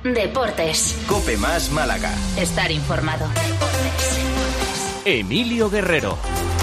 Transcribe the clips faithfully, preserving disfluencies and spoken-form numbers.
Deportes. COPE más Málaga. Estar informado. Deportes. Emilio Guerrero.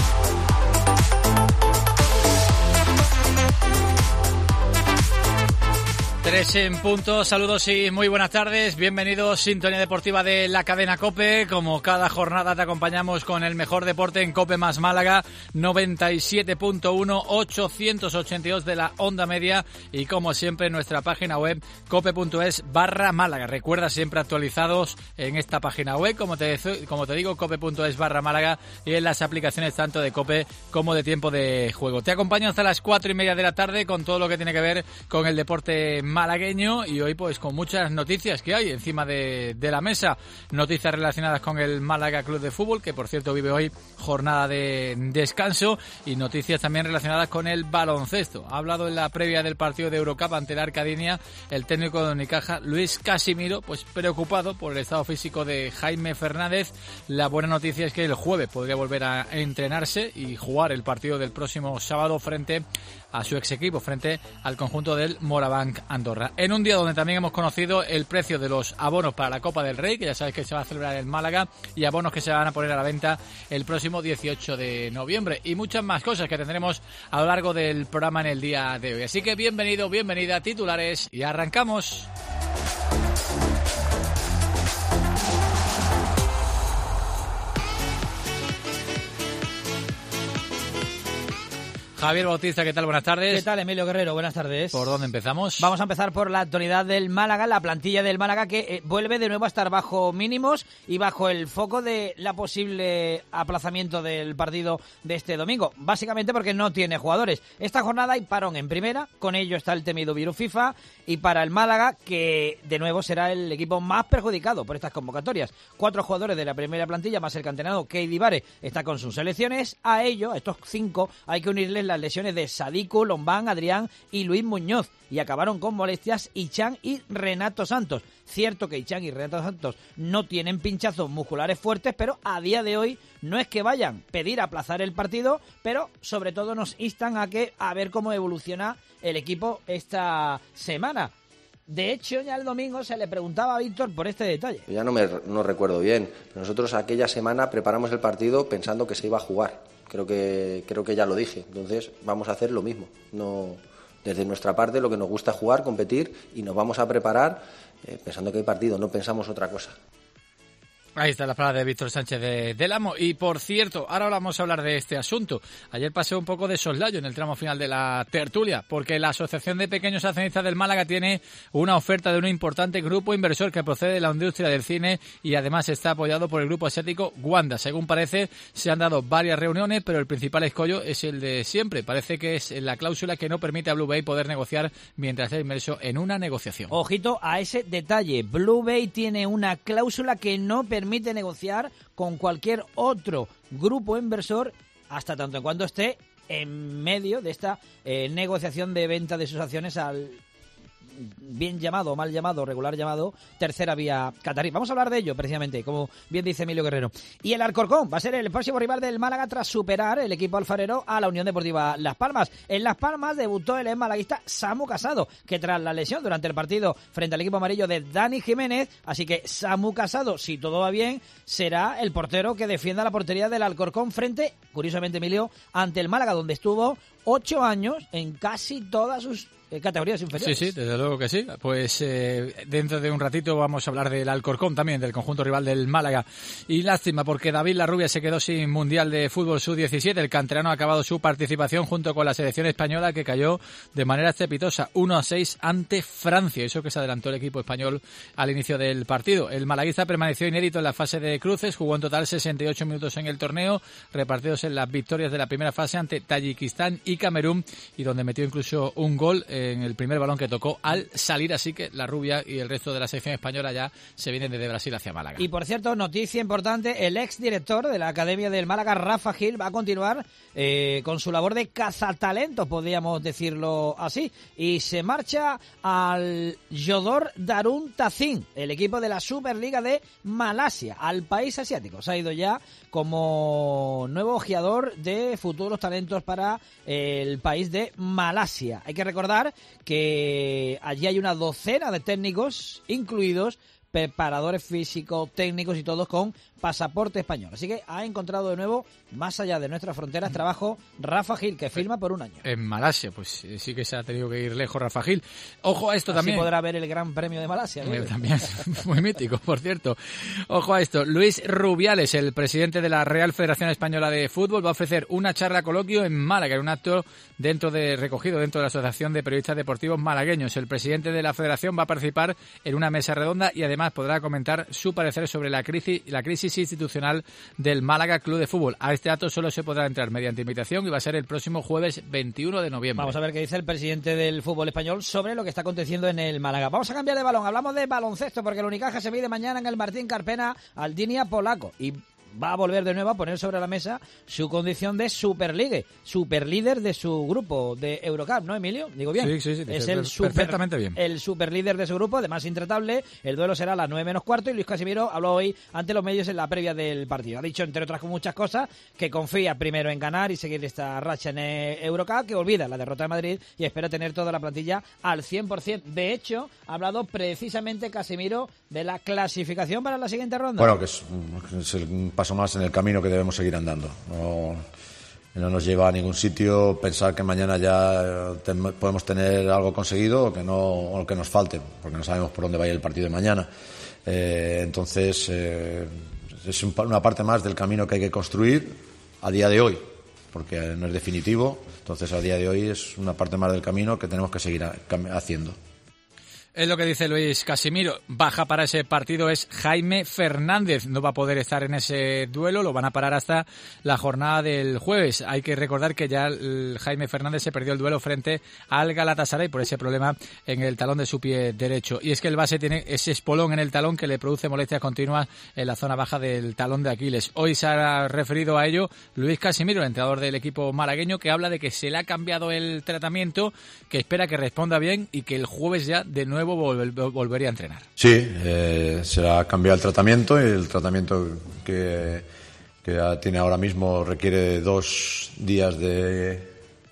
Tres en punto, saludos y muy buenas tardes, bienvenidos, sintonía deportiva de la cadena COPE, como cada jornada te acompañamos con el mejor deporte en COPE más Málaga, noventa y siete punto uno, ochocientos ochenta y dos de la onda media y como siempre en nuestra página web cope.es barra Málaga, recuerda siempre actualizados en esta página web, como te, como te digo, cope.es barra Málaga y en las aplicaciones tanto de COPE como de tiempo de juego. Te acompaño hasta las cuatro y media de la tarde con todo lo que tiene que ver con el deporte malagueño y hoy pues con muchas noticias que hay encima de, de la mesa, noticias relacionadas con el Málaga Club de Fútbol, que por cierto vive hoy jornada de descanso, y noticias también relacionadas con el baloncesto. Ha hablado en la previa del partido de Eurocup ante la Arcadinia el técnico de Unicaja, Luis Casimiro, pues preocupado por el estado físico de Jaime Fernández. La buena noticia es que el jueves podría volver a entrenarse y jugar el partido del próximo sábado frente a su ex equipo, frente al conjunto del Morabanc Andorra. En un día donde también hemos conocido el precio de los abonos para la Copa del Rey, que ya sabéis que se va a celebrar en Málaga, y abonos que se van a poner a la venta el próximo dieciocho de noviembre, y muchas más cosas que tendremos a lo largo del programa en el día de hoy. Así que bienvenido, bienvenida, titulares, y arrancamos. Javier Bautista, ¿qué tal? Buenas tardes. ¿Qué tal, Emilio Guerrero? Buenas tardes. ¿Por dónde empezamos? Vamos a empezar por la actualidad del Málaga, la plantilla del Málaga que eh, vuelve de nuevo a estar bajo mínimos y bajo el foco de la posible aplazamiento del partido de este domingo. Básicamente porque no tiene jugadores. Esta jornada hay parón en primera, con ello está el temido virus FIFA, y para el Málaga, que de nuevo será el equipo más perjudicado por estas convocatorias. Cuatro jugadores de la primera plantilla, más el canterano Keidi Vare, está con sus selecciones. A ello, a estos cinco, hay que unirles las lesiones de Sadiku, Lombán, Adrián y Luis Muñoz, y acabaron con molestias Ichan y Renato Santos. Cierto que Ichan y Renato Santos no tienen pinchazos musculares fuertes, pero a día de hoy no es que vayan a pedir aplazar el partido, pero sobre todo nos instan a que a ver cómo evoluciona el equipo esta semana. De hecho, ya el domingo se le preguntaba a Víctor por este detalle. Ya no me no recuerdo bien, pero nosotros aquella semana preparamos el partido pensando que se iba a jugar. Creo que creo que ya lo dije. Entonces vamos a hacer lo mismo. No, desde nuestra parte lo que nos gusta es jugar, competir, y nos vamos a preparar eh, pensando que hay partido. No pensamos otra cosa. Ahí está la palabra de Víctor Sánchez de, del Amo. Y por cierto, ahora vamos a hablar de este asunto. Ayer pasé un poco de soslayo en el tramo final de la tertulia, porque la Asociación de Pequeños Accionistas del Málaga tiene una oferta de un importante grupo inversor que procede de la industria del cine y además está apoyado por el grupo asiático Wanda. Según parece, se han dado varias reuniones, pero el principal escollo es el de siempre. Parece que es la cláusula que no permite a Blue Bay poder negociar mientras está inmerso en una negociación. Ojito a ese detalle. Blue Bay tiene una cláusula que no permite permite negociar con cualquier otro grupo inversor hasta tanto en cuanto esté en medio de esta eh, negociación de venta de sus acciones al bien llamado, mal llamado, regular llamado tercera vía catarí. Vamos a hablar de ello precisamente, como bien dice Emilio Guerrero. Y el Alcorcón va a ser el próximo rival del Málaga tras superar el equipo alfarero a la Unión Deportiva Las Palmas. En Las Palmas debutó el malaguista Samu Casado, que tras la lesión durante el partido frente al equipo amarillo de Dani Jiménez, así que Samu Casado, si todo va bien, será el portero que defienda la portería del Alcorcón frente, curiosamente Emilio, ante el Málaga, donde estuvo ocho años en casi todas sus eh, categorías inferiores. Sí, sí, desde luego que sí. Pues eh, dentro de un ratito vamos a hablar del Alcorcón también, del conjunto rival del Málaga. Y lástima porque David Larrubia se quedó sin Mundial de Fútbol sub diecisiete. El canterano ha acabado su participación junto con la selección española, que cayó de manera estrepitosa uno a seis ante Francia. Eso que se adelantó el equipo español al inicio del partido. El malaguista permaneció inédito en la fase de cruces, jugó en total sesenta y ocho minutos en el torneo, repartidos en las victorias de la primera fase ante Tayikistán y Camerún, y donde metió incluso un gol en el primer balón que tocó al salir, así que la Rubia y el resto de la selección española ya se vienen desde Brasil hacia Málaga. Y por cierto, noticia importante, el ex director de la Academia del Málaga, Rafa Gil, va a continuar eh, con su labor de cazatalentos, podríamos decirlo así, y se marcha al Jodor Darun Tazin, el equipo de la Superliga de Malasia, al país asiático. Se ha ido ya como nuevo ojeador de futuros talentos para el país de Malasia. Hay que recordar recordar que allí hay una docena de técnicos, incluidos preparadores físicos, técnicos y todos con pasaporte español. Así que ha encontrado de nuevo, más allá de nuestras fronteras, trabajo Rafa Gil, que firma por un año. En Malasia, pues sí que se ha tenido que ir lejos Rafa Gil. Ojo a esto Así también. podrá ver el Gran Premio de Malasia. ¿eh? También muy mítico, por cierto. Ojo a esto. Luis Rubiales, el presidente de la Real Federación Española de Fútbol, va a ofrecer una charla coloquio en Málaga, en un acto dentro de recogido dentro de la Asociación de Periodistas Deportivos Malagueños. El presidente de la Federación va a participar en una mesa redonda y además podrá comentar su parecer sobre la crisis, la crisis institucional del Málaga Club de Fútbol. A este acto solo se podrá entrar mediante invitación y va a ser el próximo jueves veintiuno de noviembre. Vamos a ver qué dice el presidente del fútbol español sobre lo que está aconteciendo en el Málaga. Vamos a cambiar de balón. Hablamos de baloncesto porque el Unicaja se mide mañana en el Martín Carpena al Dinia polaco y va a volver de nuevo a poner sobre la mesa su condición de superligue, superlíder de su grupo de Eurocup, ¿no, Emilio? Digo bien. Sí, sí, sí. Es el super, perfectamente bien. El superlíder de su grupo, además intratable. El duelo será a las nueve menos cuarto y Luis Casimiro habló hoy ante los medios en la previa del partido. Ha dicho, entre otras muchas cosas, que confía primero en ganar y seguir esta racha en Eurocup, que olvida la derrota de Madrid y espera tener toda la plantilla al cien por ciento. De hecho, ha hablado precisamente Casimiro de la clasificación para la siguiente ronda. Bueno, que es, es el paso más en el camino que debemos seguir andando. No, no nos lleva a ningún sitio pensar que mañana ya te, podemos tener algo conseguido o que no o que nos falte, porque no sabemos por dónde va a ir el partido de mañana. Eh, entonces, eh, es un, una parte más del camino que hay que construir a día de hoy, porque no es definitivo. Entonces, a día de hoy es una parte más del camino que tenemos que seguir a, haciendo. Es lo que dice Luis Casimiro. Baja para ese partido es Jaime Fernández. No va a poder estar en ese duelo. Lo van a parar hasta la jornada del jueves. Hay que recordar que ya el Jaime Fernández se perdió el duelo frente al Galatasaray por ese problema en el talón de su pie derecho. Y es que el base tiene ese espolón en el talón que le produce molestias continuas en la zona baja del talón de Aquiles. Hoy se ha referido a ello Luis Casimiro, el entrenador del equipo malagueño, que habla de que se le ha cambiado el tratamiento, que espera que responda bien y que el jueves ya de nuevo Volver, volvería a entrenar. Sí, eh, se ha cambiado el tratamiento y el tratamiento que, que tiene ahora mismo requiere dos días de,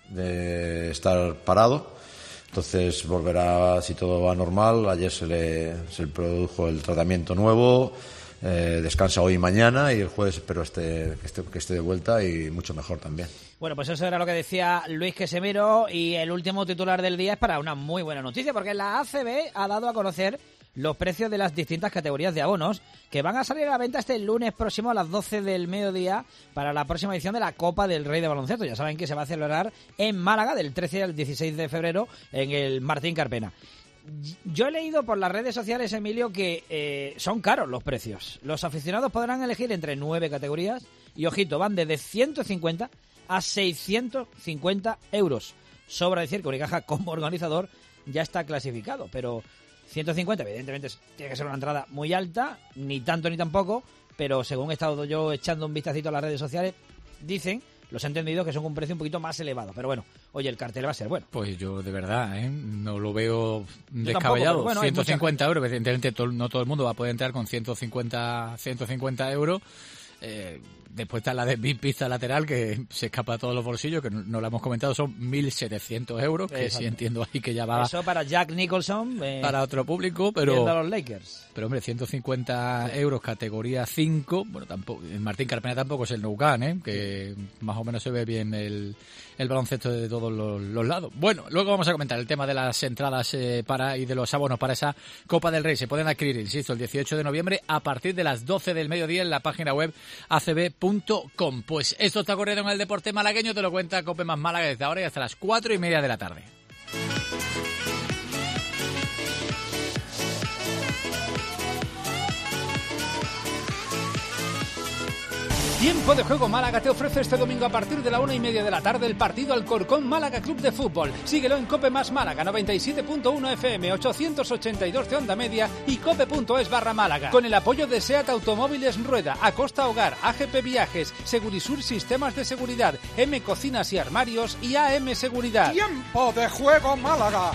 de estar parado. Entonces volverá, si todo va normal. Ayer se le, se le produjo el tratamiento nuevo. Eh, descansa hoy y mañana y el jueves espero esté, que, esté, que esté de vuelta y mucho mejor también. Bueno, pues eso era lo que decía Luis Casimiro y el último titular del día es para una muy buena noticia porque la A C B ha dado a conocer los precios de las distintas categorías de abonos que van a salir a la venta este lunes próximo a las doce del mediodía para la próxima edición de la Copa del Rey de Baloncesto. Ya saben que se va a celebrar en Málaga del trece al dieciséis de febrero en el Martín Carpena. Yo he leído por las redes sociales, Emilio, que eh, son caros los precios. Los aficionados podrán elegir entre nueve categorías y, ojito, van desde ciento cincuenta a seiscientos cincuenta euros. Sobra decir que Unicaja como organizador ya está clasificado, pero ciento cincuenta evidentemente tiene que ser una entrada muy alta, ni tanto ni tampoco, pero según he estado yo echando un vistacito a las redes sociales, dicen los he entendido que son un precio un poquito más elevado. Pero bueno, oye, el cartel va a ser bueno. Pues yo de verdad, ¿eh? No lo veo descabellado. Bueno, ciento cincuenta euros, evidentemente todo, no todo el mundo va a poder entrar con ciento cincuenta euros. Eh, después está la de Big Pista lateral, que se escapa a todos los bolsillos, que no, no lo hemos comentado, son mil setecientos euros, que Exacto. Sí entiendo ahí que ya va... Eso para Jack Nicholson. Eh, para otro público, pero... a los Lakers. Pero hombre, ciento cincuenta euros, categoría cinco, bueno, tampoco... El Martín Carpena tampoco es el Nou Camp, ¿eh? Que más o menos se ve bien el, el baloncesto de todos los, los lados. Bueno, luego vamos a comentar el tema de las entradas eh, para y de los abonos para esa Copa del Rey. Se pueden adquirir, insisto, el dieciocho de noviembre a partir de las doce del mediodía en la página web a c b punto com. Pues esto está ocurriendo en el deporte malagueño, te lo cuenta Cope Más Málaga desde ahora y hasta las cuatro y media de la tarde. Tiempo de Juego Málaga te ofrece este domingo a partir de la una y media de la tarde el partido Alcorcón Málaga Club de Fútbol. Síguelo en Cope Más Málaga, noventa y siete punto uno F M, ochocientos ochenta y dos de onda media y cope punto es barra Málaga. Con el apoyo de SEAT Automóviles Rueda, Acosta Hogar, A G P Viajes, Segurisur Sistemas de Seguridad, M Cocinas y Armarios y A M Seguridad. Tiempo de Juego Málaga.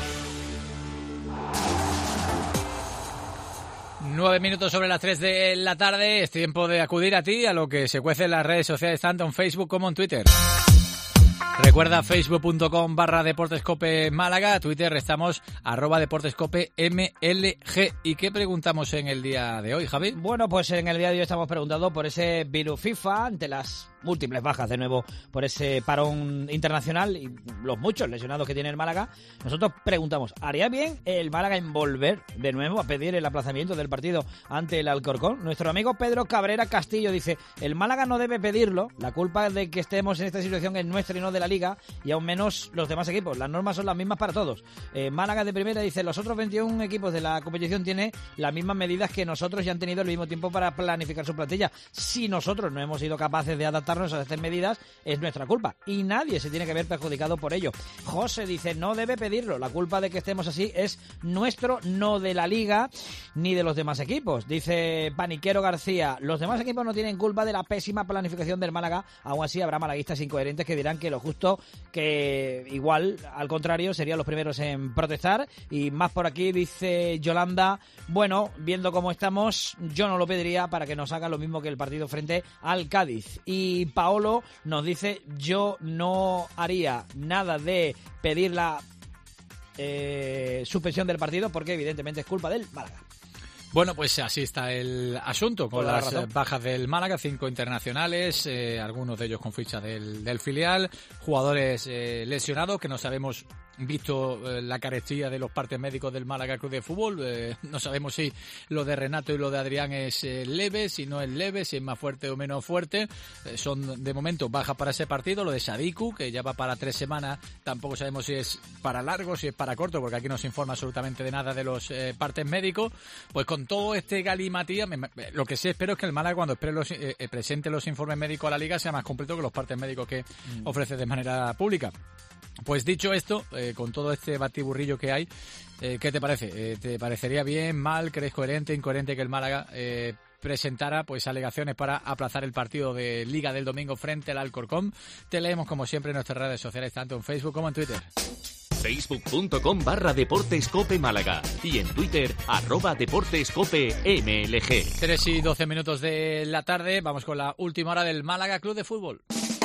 Nueve minutos sobre las tres de la tarde. Es tiempo de acudir a ti, a lo que se cuece en las redes sociales, tanto en Facebook como en Twitter. Recuerda facebook.com barra deportescope Málaga, Twitter estamos arroba deportescope M L G. ¿Y qué preguntamos en el día de hoy, Javi? Bueno, pues en el día de hoy estamos preguntando por ese virus FIFA ante las múltiples bajas de nuevo por ese parón internacional y los muchos lesionados que tiene el Málaga. Nosotros preguntamos, ¿haría bien el Málaga en volver de nuevo a pedir el aplazamiento del partido ante el Alcorcón? Nuestro amigo Pedro Cabrera Castillo dice, el Málaga no debe pedirlo, la culpa de que estemos en esta situación es nuestra y no de la Liga, y aún menos los demás equipos. Las normas son las mismas para todos. Eh, Málaga de primera dice, los otros veintiún equipos de la competición tienen las mismas medidas que nosotros y han tenido el mismo tiempo para planificar su plantilla. Si nosotros no hemos sido capaces de adaptarnos a estas medidas, es nuestra culpa y nadie se tiene que ver perjudicado por ello. José dice, no debe pedirlo, la culpa de que estemos así es nuestro, no de la Liga ni de los demás equipos. Dice Paniquero García, los demás equipos no tienen culpa de la pésima planificación del Málaga, aún así habrá malaguistas incoherentes que dirán que lo justo, que igual, al contrario, serían los primeros en protestar. Y más por aquí dice Yolanda, bueno, viendo cómo estamos, yo no lo pediría para que nos haga lo mismo que el partido frente al Cádiz. Y Paolo nos dice, yo no haría nada de pedir la eh, suspensión del partido porque evidentemente es culpa del Málaga. Bueno, pues así está el asunto, con las razón. bajas del Málaga, cinco internacionales, eh, algunos de ellos con ficha del, del filial, jugadores eh, lesionados que no sabemos, visto eh, la carestía de los partes médicos del Málaga Club de Fútbol, eh, no sabemos si lo de Renato y lo de Adrián es eh, leve, si no es leve, si es más fuerte o menos fuerte. Eh, son de momento bajas para ese partido. Lo de Sadiku, que ya va para tres semanas, tampoco sabemos si es para largo, si es para corto, porque aquí no se informa absolutamente de nada de los eh, partes médicos. Pues con todo este galimatía, me, me, lo que sí espero es que el Málaga, cuando espere los, eh, presente los informes médicos a la Liga, sea más completo que los partes médicos que mm. ofrece de manera pública. Pues dicho esto, eh, con todo este batiburrillo que hay, eh, ¿qué te parece? Eh, ¿Te parecería bien, mal, crees coherente, incoherente que el Málaga eh, presentara pues alegaciones para aplazar el partido de Liga del domingo frente al Alcorcón? Te leemos como siempre en nuestras redes sociales, tanto en Facebook como en Twitter. Facebook.com barra Deportescope Málaga y en Twitter arroba Deportescope M L G. tres y doce minutos de la tarde, vamos con la última hora del Málaga Club de Fútbol.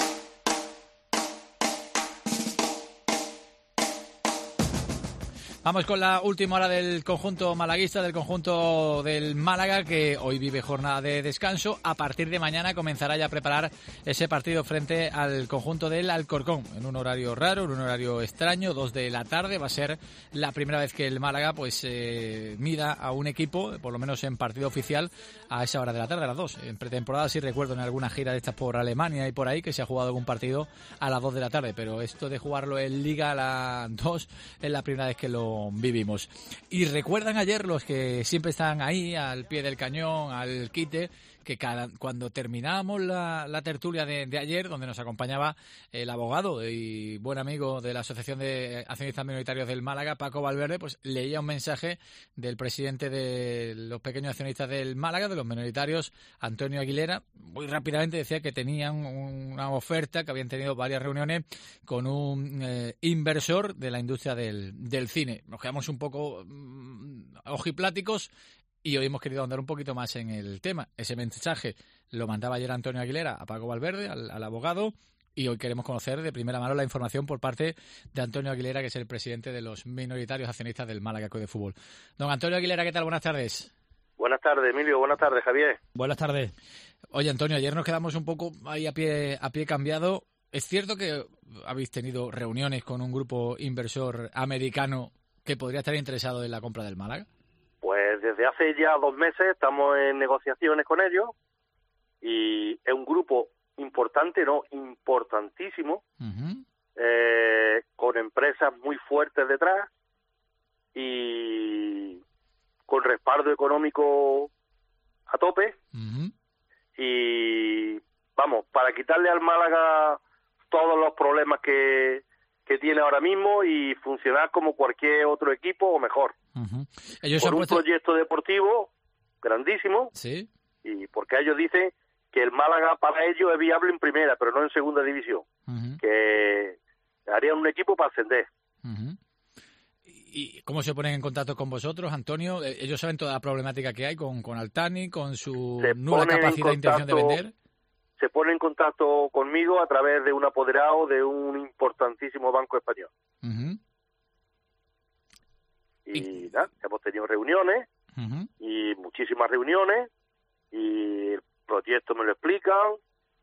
Vamos con la última hora del conjunto malaguista, del conjunto del Málaga, que hoy vive jornada de descanso. A partir de mañana comenzará ya a preparar ese partido frente al conjunto del Alcorcón, en un horario raro, en un horario extraño, dos de la tarde. Va a ser la primera vez que el Málaga pues eh, mida a un equipo, por lo menos en partido oficial, a esa hora de la tarde, a las dos. En pretemporada sí recuerdo en alguna gira de estas por Alemania y por ahí que se ha jugado algún partido a las dos de la tarde, pero esto de jugarlo en Liga a las dos es la primera vez que lo vivimos. Y recuerdan ayer los que siempre están ahí al pie del cañón, al quite, que cada, cuando terminábamos la, la tertulia de, de ayer, donde nos acompañaba el abogado y buen amigo de la Asociación de Accionistas Minoritarios del Málaga, Paco Valverde, pues leía un mensaje del presidente de los pequeños accionistas del Málaga, de los minoritarios, Antonio Aguilera. Muy rápidamente decía que tenían una oferta, que habían tenido varias reuniones con un eh, inversor de la industria del, del cine. Nos quedamos un poco mm, ojipláticos y hoy hemos querido ahondar un poquito más en el tema. Ese mensaje lo mandaba ayer Antonio Aguilera a Paco Valverde, al, al abogado, y hoy queremos conocer de primera mano la información por parte de Antonio Aguilera, que es el presidente de los minoritarios accionistas del Málaga Club de Fútbol. Don Antonio Aguilera, ¿qué tal? Buenas tardes. Buenas tardes, Emilio. Buenas tardes, Javier. Buenas tardes. Oye, Antonio, ayer nos quedamos un poco ahí a pie, a pie cambiado. ¿Es cierto que habéis tenido reuniones con un grupo inversor americano que podría estar interesado en la compra del Málaga? Pues desde hace ya dos meses estamos en negociaciones con ellos y es un grupo importante, no, importantísimo, uh-huh. eh, con empresas muy fuertes detrás y con respaldo económico a tope. Uh-huh. Y vamos, para quitarle al Málaga todos los problemas que, que tiene ahora mismo y funcionar como cualquier otro equipo o mejor. Uh-huh. Ellos por han un puesto... proyecto deportivo grandísimo. Sí. Y porque ellos dicen que el Málaga para ellos es viable en primera, pero no en segunda división. Uh-huh. Que harían un equipo para ascender. Uh-huh. ¿Y cómo se ponen en contacto con vosotros, Antonio? Ellos saben toda la problemática que hay con, con Altani, con su se nula capacidad e intención de vender. se pone en contacto conmigo a través de un apoderado de un importantísimo banco español. Uh-huh. Y, y nada, hemos tenido reuniones, uh-huh. y muchísimas reuniones, y el proyecto me lo explican,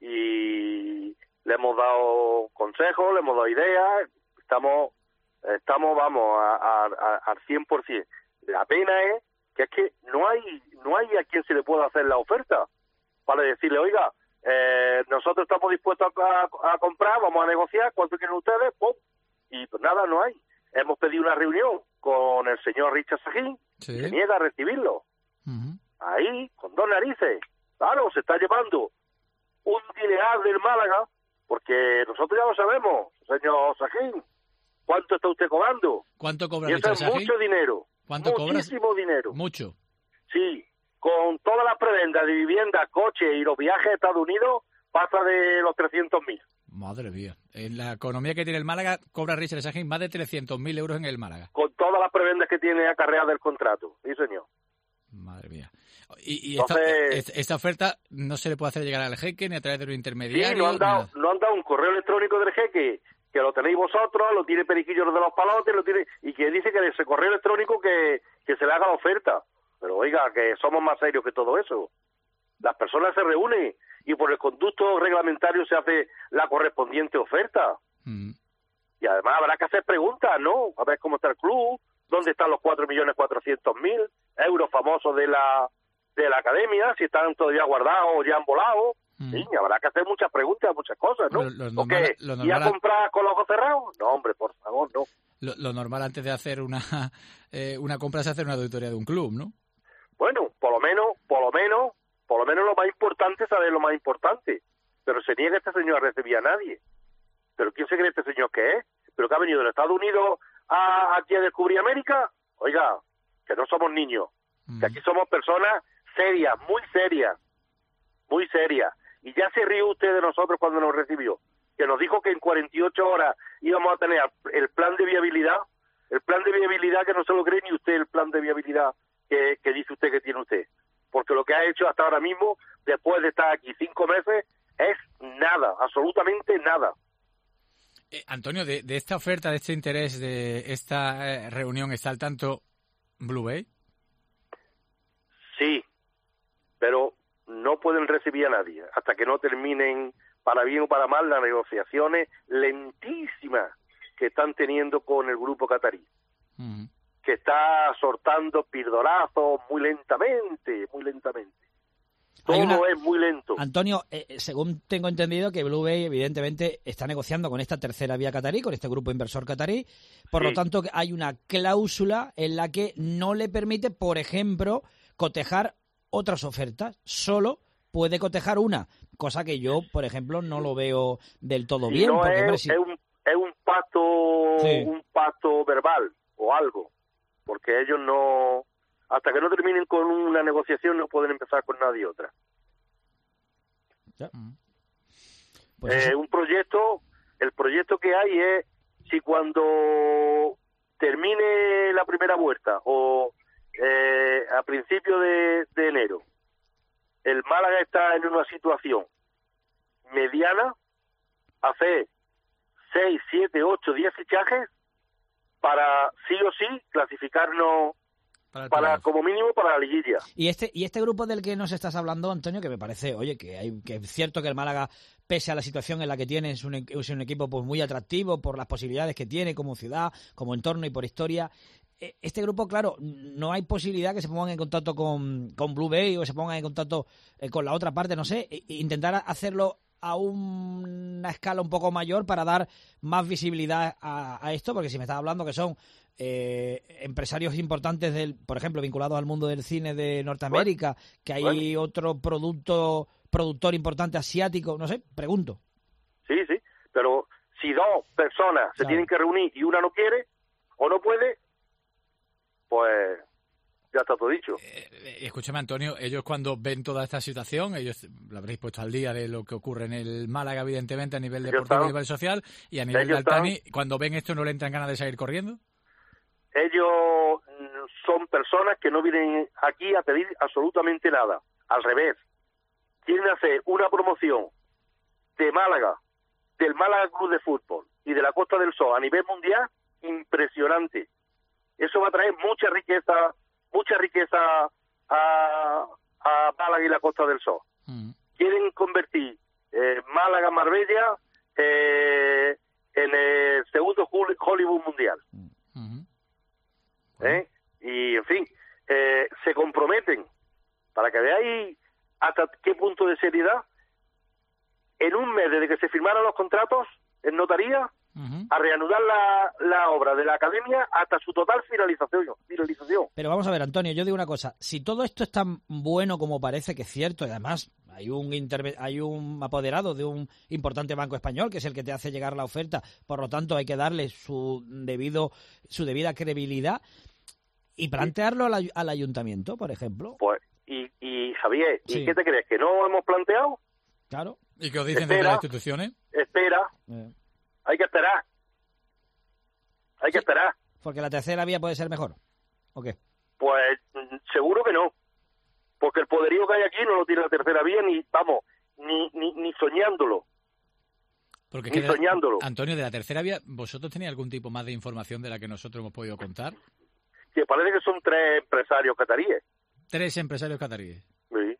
y le hemos dado consejos, le hemos dado ideas, estamos, estamos vamos, a, a, a, al cien por ciento. La pena es que es que no hay, no hay a quien se le pueda hacer la oferta para decirle, oiga, eh, nosotros estamos dispuestos a, a, a comprar, vamos a negociar, ¿cuánto quieren ustedes? ¡Pum! Y pues nada, no hay. Hemos pedido una reunión con el señor Richard Sajín, sí. Se niega a recibirlo. Uh-huh. Ahí, con dos narices. Claro, se está llevando un dineral del Málaga, porque nosotros ya lo sabemos, señor Sajín. ¿Cuánto está usted cobrando? ¿Cuánto cobra y eso Richard es Sajín? Mucho dinero. ¿Cuánto cobras? Muchísimo dinero. Mucho. Sí, con todas las prebendas de vivienda, coche y los viajes a Estados Unidos, pasa de los trescientos mil. Madre mía. En la economía que tiene el Málaga, cobra Richard Sajín más de trescientos mil euros en el Málaga. Con todas las prebendas que tiene acarreadas del contrato. Sí, señor. Madre mía. Y, y Entonces, esta, esta oferta no se le puede hacer llegar al jeque ni a través de un intermediario. Sí, nos han dado, nos han dado un correo electrónico del jeque, que lo tenéis vosotros, lo tiene Periquillo de los Palotes, lo tiene, y que dice que de ese correo electrónico que, que se le haga la oferta. Pero oiga, que somos más serios que todo eso. Las personas se reúnen y por el conducto reglamentario se hace la correspondiente oferta. Mm. Y además habrá que hacer preguntas, ¿no? A ver cómo está el club, dónde están los cuatro millones cuatrocientos mil euros famosos de la de la academia, si están todavía guardados o ya han volado. Mm. Sí, habrá que hacer muchas preguntas, muchas cosas, ¿no? Lo, lo normal, ¿o qué? Lo normal, ¿y a comprar con los ojos cerrados? No, hombre, por favor, no. Lo, lo normal antes de hacer una eh, una compra es hacer una auditoría de un club, ¿no? Bueno, por lo menos, por lo menos, por lo menos lo más importante es saber lo más importante. Pero se niega este señor a recibir a nadie. ¿Pero quién se cree este señor que es? ¿Pero que ha venido de los Estados Unidos a, aquí a descubrir América? Oiga, que no somos niños. Mm. Que aquí somos personas serias, muy serias. Muy serias. Y ya se rió usted de nosotros cuando nos recibió. Que nos dijo que en cuarenta y ocho horas íbamos a tener el plan de viabilidad. El plan de viabilidad que no se lo cree ni usted, el plan de viabilidad que, que dice usted que tiene usted. Porque lo que ha hecho hasta ahora mismo, después de estar aquí cinco meses, es nada, absolutamente nada. Eh, Antonio, de, de esta oferta, de este interés, de esta eh, reunión, ¿está al tanto Blue Bay? Sí, pero no pueden recibir a nadie hasta que no terminen, para bien o para mal, las negociaciones lentísimas que están teniendo con el grupo catarí. Uh-huh. Que está sortando pildorazos muy lentamente, muy lentamente. Todo una... es muy lento. Antonio, eh, según tengo entendido que Blue Bay evidentemente está negociando con esta tercera vía catarí, con este grupo inversor catarí, por sí. Lo tanto hay una cláusula en la que no le permite, por ejemplo, cotejar otras ofertas, solo puede cotejar una, cosa que yo, por ejemplo, no lo veo del todo sí, bien. No porque, es, hombre, si... es, un, es un pacto, sí. un pacto verbal o algo, porque ellos no, hasta que no terminen con una negociación no pueden empezar con nadie otra. Ya. Pues eh, un proyecto, el proyecto que hay es, si cuando termine la primera vuelta o eh, a principios de, de enero el Málaga está en una situación mediana, hacer seis, siete, ocho, diez fichajes para sí o sí clasificarnos para, para como mínimo para la liguilla. Y este y este grupo del que nos estás hablando, Antonio, que me parece, oye, que hay que es cierto que el Málaga, pese a la situación en la que tiene, es un, es un equipo pues muy atractivo por las posibilidades que tiene como ciudad, como entorno y por historia. Este grupo, claro, no hay posibilidad que se pongan en contacto con, con Blue Bay o se pongan en contacto eh, con la otra parte, no sé, e, intentar hacerlo a un, una escala un poco mayor para dar más visibilidad a, a esto, porque si me estás hablando que son eh, empresarios importantes, del, por ejemplo, vinculados al mundo del cine de Norteamérica, bueno, que hay bueno. otro producto productor importante asiático, no sé, pregunto. Sí, sí, pero si dos personas se claro. tienen que reunir y una no quiere o no puede, pues ya está todo dicho. Eh, escúchame, Antonio, ellos cuando ven toda esta situación, ellos lo habréis puesto al día de lo que ocurre en el Málaga, evidentemente, a nivel deportivo, a nivel social, y a nivel de Altani, están, cuando ven esto, ¿no le entran ganas de salir corriendo? Ellos son personas que no vienen aquí a pedir absolutamente nada. Al revés, quieren hacer una promoción de Málaga, del Málaga Club de Fútbol y de la Costa del Sol a nivel mundial, impresionante. Eso va a traer mucha riqueza, mucha riqueza a, a Málaga y la Costa del Sol. Mm. Quieren convertir eh, Málaga, Marbella eh, en el segundo Hollywood mundial. Mm-hmm. ¿Eh? Y, en fin, eh, se comprometen, para que veáis hasta qué punto de seriedad, en un mes desde que se firmaron los contratos en notaría, uh-huh. a reanudar la, la obra de la academia hasta su total finalización, finalización. Pero vamos a ver, Antonio, yo digo una cosa. Si todo esto es tan bueno como parece que es cierto, y además hay un interve- hay un apoderado de un importante banco español, que es el que te hace llegar la oferta, por lo tanto hay que darle su debido su debida credibilidad, y plantearlo al, ay- al ayuntamiento, por ejemplo. Pues, y, y Javier, ¿y sí. qué te crees? ¿Que no hemos planteado? Claro. ¿Y qué os dicen espera, desde las instituciones? Espera. Eh. Hay que esperar. Hay sí, que esperar. Porque la tercera vía puede ser mejor. ¿O qué? Pues seguro que no. Porque el poderío que hay aquí no lo tiene la tercera vía, ni, vamos, ni, ni, ni soñándolo. Porque ni de, soñándolo. Antonio, de la tercera vía, ¿vosotros tenéis algún tipo más de información de la que nosotros hemos podido contar? Que parece que son tres empresarios cataríes. Tres empresarios cataríes. Sí.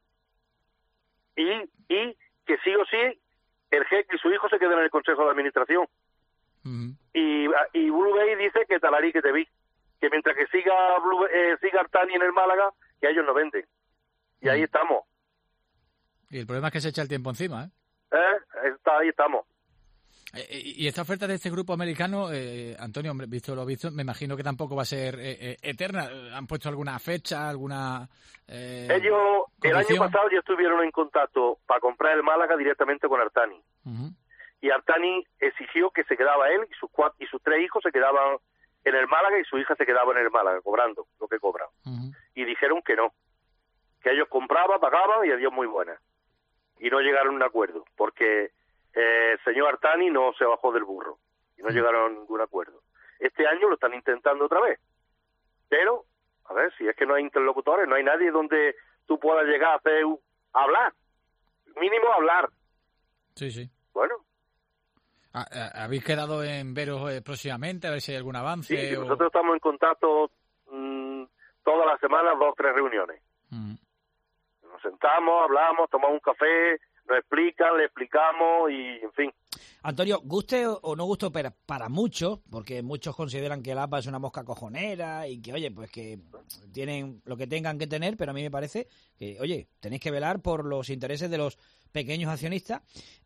Y, y que sí o sí el jeque y su hijo se quedan en el Consejo de Administración. Uh-huh. Y, y Blue Bay dice que talarí que te vi. Que mientras que siga Blue, eh, siga Artani en el Málaga, que a ellos no venden. Y uh-huh. ahí estamos. Y el problema es que se echa el tiempo encima, ¿eh? ¿Eh? Está, ahí estamos. Eh, y esta oferta de este grupo americano, eh, Antonio, hombre, visto lo visto, me imagino que tampoco va a ser eh, eh, eterna. ¿Han puesto alguna fecha, alguna eh, Ellos, condición? El año pasado ya estuvieron en contacto para comprar el Málaga directamente con Artani. Uh-huh. Y Artani exigió que se quedaba él y sus cuatro, y sus tres hijos se quedaban en el Málaga y su hija se quedaba en el Málaga, cobrando lo que cobran. Uh-huh. Y dijeron que no, que ellos compraban, pagaban y adiós muy buenas. Y no llegaron a un acuerdo, porque Eh, el señor Artani no se bajó del burro y no sí. llegaron a ningún acuerdo. Este año lo están intentando otra vez, pero a ver, si es que no hay interlocutores, no hay nadie donde tú puedas llegar a hacer un, a hablar, mínimo hablar. Sí, sí. Bueno, ¿habéis quedado en veros eh, próximamente a ver si hay algún avance? Sí, o... nosotros estamos en contacto mmm, todas las semanas, dos o tres reuniones. Mm. Nos sentamos, hablamos, tomamos un café, nos explican, le explicamos y, en fin. Antonio, guste o no guste, pero para muchos, porque muchos consideran que el A P A es una mosca cojonera y que, oye, pues que tienen lo que tengan que tener, pero a mí me parece que, oye, tenéis que velar por los intereses de los pequeños accionistas.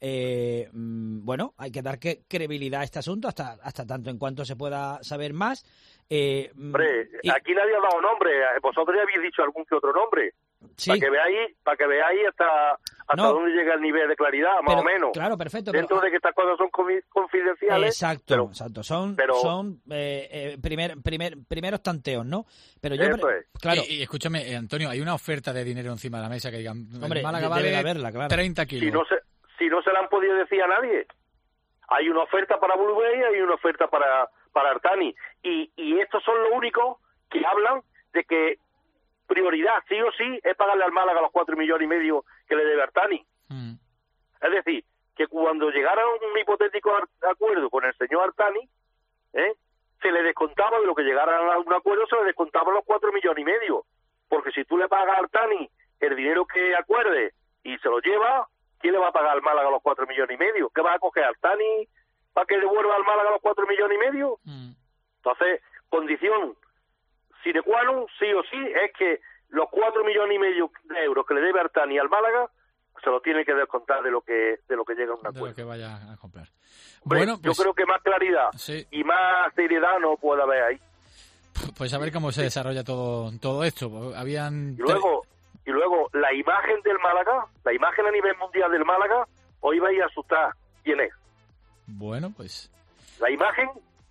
Eh, bueno, hay que dar que, credibilidad a este asunto hasta hasta tanto en cuanto se pueda saber más. Eh, Hombre, y... aquí nadie ha dado nombre. Vosotros ya habéis dicho algún que otro nombre. Sí. Para que veáis, para que veáis hasta, hasta no, dónde llega el nivel de claridad, más pero, o menos. Claro, perfecto. Dentro pero, de que estas cosas son confidenciales. Exacto, pero, exacto. Son, pero, son eh, eh, primer, primer, primeros tanteos, ¿no? Pero yo, eso es. Claro. Y, y escúchame, eh, Antonio, hay una oferta de dinero encima de la mesa que digan, hombre, Málaga vale haberla, claro. treinta kilos. Si no, se, si no se la han podido decir a nadie. Hay una oferta para Blue Bay y hay una oferta para, para Artani. Y, y estos son los únicos que hablan de que prioridad, sí o sí, es pagarle al Málaga los cuatro millones y medio que le debe Artani. Mm. Es decir, que cuando llegara un hipotético acuerdo con el señor Artani, ¿eh? se le descontaba de lo que llegara a un acuerdo, se le descontaban los cuatro millones y medio. Porque si tú le pagas a Artani el dinero que acuerde y se lo lleva, ¿quién le va a pagar al Málaga los cuatro millones y medio? ¿Qué va a coger Artani para que devuelva al Málaga los cuatro millones y medio? Mm. Entonces, condición sine qua non, sí o sí, es que los cuatro millones y medio de euros que le debe Artani al Málaga se lo tiene que descontar de lo que de lo que llega a un acuerdo. De lo que vaya a comprar. Hombre, bueno, pues, yo creo que más claridad sí. y más seriedad no puede haber ahí. Pues a ver cómo se desarrolla todo todo esto. Habían y luego y luego la imagen del Málaga, la imagen a nivel mundial del Málaga, hoy vais a asustar. ¿Quién es? Bueno, pues la imagen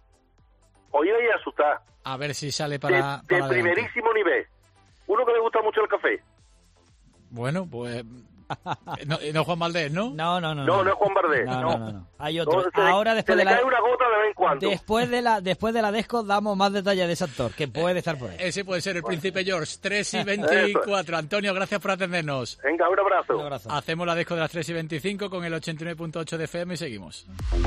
hoy vais a asustar. A ver si sale para... De, de para primerísimo nivel. Uno que le gusta mucho el café. Bueno, pues No, no Juan Valdés, ¿no? No, no, no. No, no es Juan Valdés. No, No, no, no, no. Hay otro. No, se le- Ahora después se de le la cae una gota de vez en cuando. después de la después de la Desco damos más detalles de ese actor que puede estar por ahí. Ese puede ser el príncipe George. tres y veinticuatro. Antonio, gracias por atendernos. Venga, un abrazo. Un abrazo. Hacemos la disco de las tres y veinticinco con el ochenta y nueve punto ocho de F M y seguimos.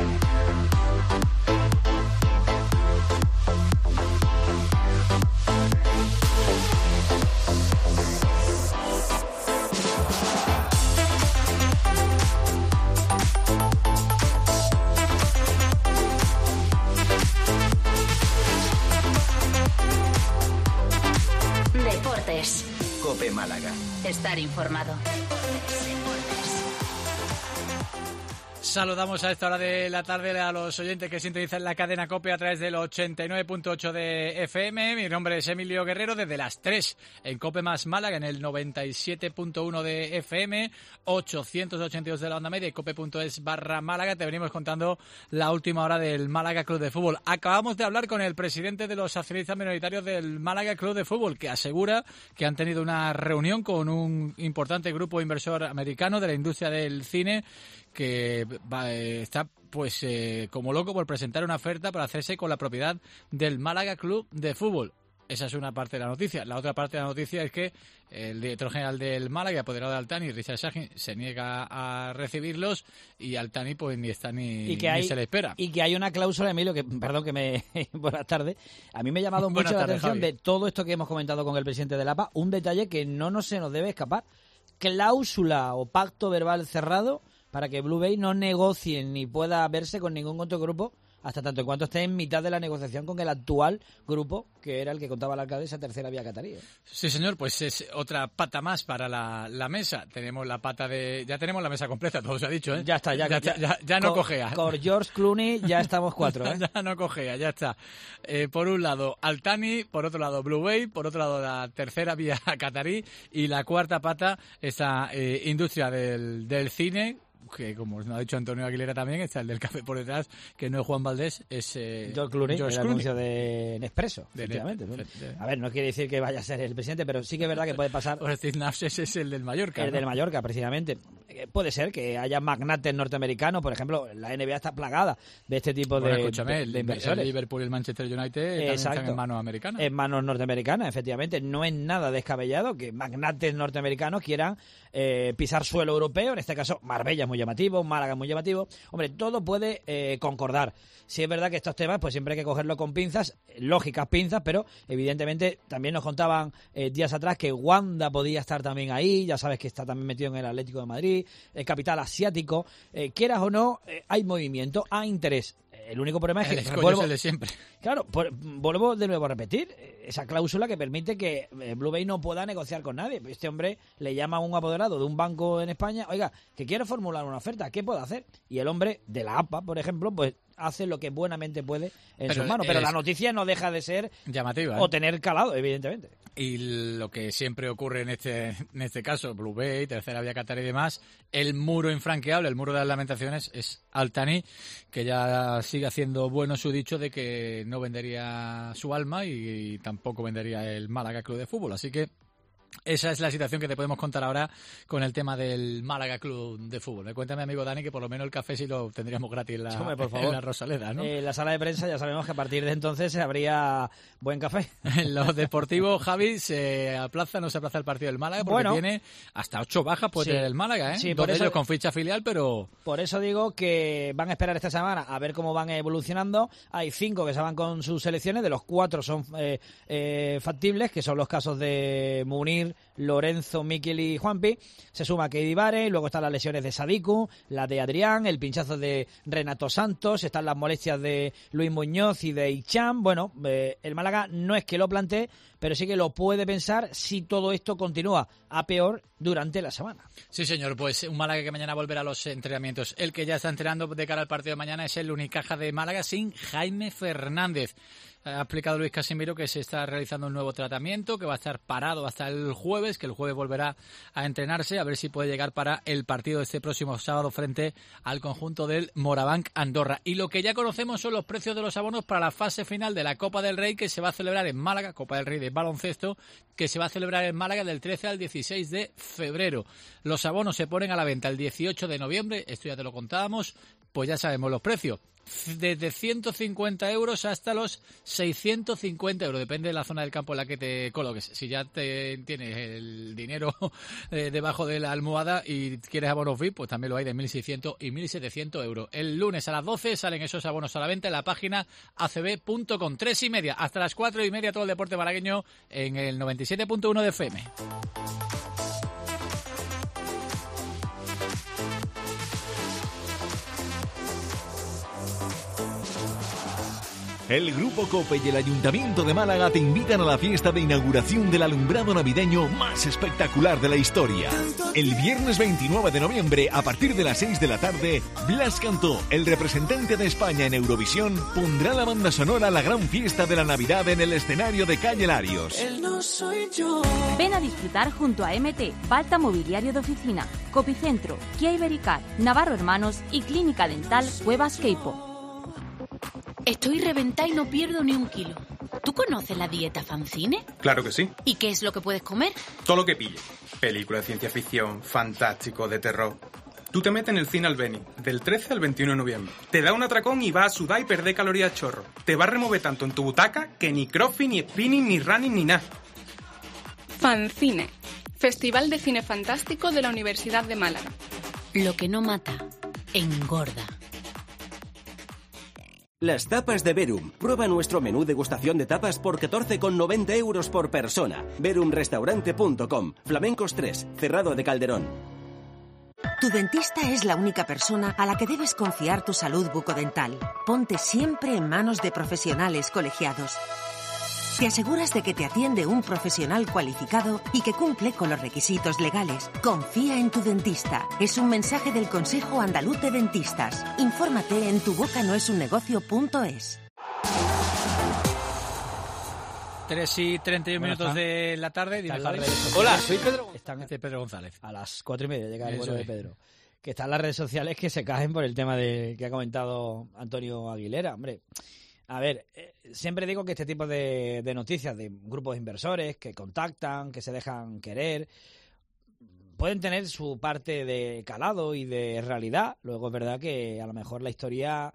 Deportes. COPE Málaga. Estar informado. Saludamos a esta hora de la tarde a los oyentes que sintonizan la cadena COPE a través del ochenta y nueve punto ocho de F M. Mi nombre es Emilio Guerrero, desde las tres en COPE más Málaga, en el noventa y siete punto uno de F M, ochocientos ochenta y dos de la onda media y cope.es barra Málaga. Te venimos contando la última hora del Málaga Club de Fútbol. Acabamos de hablar con el presidente de los accionistas minoritarios del Málaga Club de Fútbol, que asegura que han tenido una reunión con un importante grupo inversor americano de la industria del cine, que va, eh, está pues eh, como loco por presentar una oferta para hacerse con la propiedad del Málaga Club de Fútbol. Esa es una parte de la noticia. La otra parte de la noticia es que el director general del Málaga, apoderado de Altani, Richard Sagin, se niega a recibirlos y Altani pues ni está ni, y que hay, ni se le espera. Y que hay una cláusula, Emilio, que perdón que me... Buenas tardes. A mí me ha llamado mucho Buenas la tardes, atención Javi. de todo esto que hemos comentado con el presidente del A P A, un detalle que no nos se nos debe escapar. Cláusula o pacto verbal cerrado para que Blue Bay no negocie ni pueda verse con ningún otro grupo hasta tanto en cuanto esté en mitad de la negociación con el actual grupo, que era el que contaba la alcaldesa Tercera Vía Catarí. ¿eh? Sí, señor, pues es otra pata más para la, la mesa. Tenemos la pata de... Ya tenemos la mesa completa, todo se ha dicho, ¿eh? Ya está, ya, ya, ya, ya, ya no con, cojea. Con George Clooney ya estamos cuatro, ¿eh? Ya no cojea, ya está. Eh, por un lado, Altani, por otro lado, Blue Bay, por otro lado, la Tercera Vía Catarí, y la cuarta pata, esta eh, industria del, del cine, que como nos ha dicho Antonio Aguilera también, está el del café por detrás, que no es Juan Valdés, es eh, George Clooney, George el Clooney. anuncio de Nespresso, De efectivamente. Ne- ¿no? de- A ver, no quiere decir que vaya a ser el presidente, pero sí que es verdad que puede pasar... O Steve Nash es el del Mallorca, El ¿no? del Mallorca, precisamente. Eh, Puede ser que haya magnates norteamericanos, por ejemplo, la N B A está plagada de este tipo Bueno, de, escúchame, de- el, de el inversores. Liverpool y el Manchester United también Exacto. están en manos americanas. En manos norteamericanas, efectivamente. No es nada descabellado que magnates norteamericanos quieran eh, pisar suelo europeo. En este caso, Marbella es muy llamativo, Málaga es muy llamativo. Hombre, todo puede eh, concordar. Sí es verdad que estos temas pues siempre hay que cogerlo con pinzas, lógicas pinzas, pero evidentemente también nos contaban eh, días atrás que Wanda podía estar también ahí. Ya sabes que está también metido en el Atlético de Madrid, el capital asiático. Eh, quieras o no, eh, hay movimiento, hay interés. El único problema es que... El escollo vuelvo- es el de siempre. Claro, por- vuelvo de nuevo a repetir, eh, esa cláusula que permite que eh, Blue Bay no pueda negociar con nadie. Este hombre le llama a un apoderado de un banco en España, oiga, que quiero formular una oferta, ¿qué puedo hacer? Y el hombre de la A P A, por ejemplo, pues hace lo que buenamente puede en Pero sus manos. Pero es- la noticia no deja de ser Llamativa, ¿eh? o tener calado, evidentemente. Y lo que siempre ocurre en este en este caso, Blue Bay, Tercera Vía Qatar y demás, el muro infranqueable, el muro de las lamentaciones, es Altani, que ya sigue haciendo bueno su dicho de que no vendería su alma y, y tampoco vendería el Málaga Club de Fútbol. Así que esa es la situación que te podemos contar ahora con el tema del Málaga Club de Fútbol. Cuéntame, amigo Dani, que por lo menos el café sí lo tendríamos gratis en la, Hombre, por favor. en la Rosaleda, ¿no? En la sala de prensa ya sabemos que a partir de entonces habría buen café. En lo deportivo, Javi, ¿se aplaza o no se aplaza el partido del Málaga? Porque Bueno. tiene hasta ocho bajas puede Sí. tener el Málaga, ¿eh? Sí, Dos por de eso- ellos con ficha filial, pero... Por eso digo que van a esperar esta semana a ver cómo van evolucionando. Hay cinco que se van con sus selecciones, de los cuatro son eh, eh, factibles, que son los casos de Munir, Lorenzo, Miquel y Juanpi. Se suma Keidi Vare, luego están las lesiones de Sadiku, la de Adrián, el pinchazo de Renato Santos, están las molestias de Luis Muñoz y de Icham. Bueno, eh, el Málaga no es que lo plantee, pero sí que lo puede pensar si todo esto continúa a peor durante la semana. Sí, señor, pues un Málaga que mañana volverá a los entrenamientos. El que ya está entrenando de cara al partido de mañana es el Unicaja de Málaga sin Jaime Fernández. Ha explicado Luis Casimiro que se está realizando un nuevo tratamiento, que va a estar parado hasta el jueves, que el jueves volverá a entrenarse, a ver si puede llegar para el partido de este próximo sábado frente al conjunto del Morabanc Andorra. Y lo que ya conocemos son los precios de los abonos para la fase final de la Copa del Rey, que se va a celebrar en Málaga, Copa del Rey de baloncesto, que se va a celebrar en Málaga del trece al dieciséis de febrero. Los abonos se ponen a la venta el dieciocho de noviembre, esto ya te lo contábamos, pues ya sabemos los precios. Desde ciento cincuenta euros hasta los seiscientos cincuenta euros, depende de la zona del campo en la que te coloques. Si ya te tienes el dinero eh, debajo de la almohada y quieres abonos V I P, pues también lo hay de mil seiscientos y mil setecientos euros. El lunes a las doce salen esos abonos a la venta en la página a c b punto com. Tres y media hasta las cuatro y media todo el deporte malagueño en el noventa y siete punto uno de F M. El Grupo COPE y el Ayuntamiento de Málaga te invitan a la fiesta de inauguración del alumbrado navideño más espectacular de la historia. El viernes veintinueve de noviembre, a partir de las seis de la tarde, Blas Cantó, el representante de España en Eurovisión, pondrá la banda sonora a la gran fiesta de la Navidad en el escenario de Calle Larios. Ven a disfrutar junto a M T, Balta Mobiliario de Oficina, Copicentro, Kia Ibericar, Navarro Hermanos y Clínica Dental Cuevas Queipo. Estoy reventada y no pierdo ni un kilo. ¿Tú conoces la dieta Fancine? Claro que sí. ¿Y qué es lo que puedes comer? Todo lo que pille. Películas de ciencia ficción, fantástico, de terror. Tú te metes en el cine Albeni, del trece al veintiuno de noviembre. Te da un atracón y vas a sudar y perder calorías chorro. Te va a remover tanto en tu butaca que ni crossfit, ni spinning, ni running, ni nada. Fancine, Festival de Cine Fantástico de la Universidad de Málaga. Lo que no mata, engorda. Las tapas de Verum. Prueba nuestro menú degustación de tapas por catorce con noventa euros por persona. verum restaurante punto com. Flamencos tres, Cerrado de Calderón. Tu dentista es la única persona a la que debes confiar tu salud bucodental. Ponte siempre en manos de profesionales colegiados. Te aseguras de que te atiende un profesional cualificado y que cumple con los requisitos legales. Confía en tu dentista. Es un mensaje del Consejo Andaluz de Dentistas. Infórmate en tu boca no es un negocio punto es. tres y treinta y uno Bueno, minutos están, de la tarde. Están Dime, las Javi. redes sociales. Hola, soy Pedro. Están este Pedro González. A las cuatro y media llega el Eso vuelo de es. Pedro. Que están las redes sociales que se caen por el tema de que ha comentado Antonio Aguilera. Hombre, a ver, eh, siempre digo que este tipo de, de noticias de grupos de inversores que contactan, que se dejan querer, pueden tener su parte de calado y de realidad. Luego es verdad que a lo mejor la historia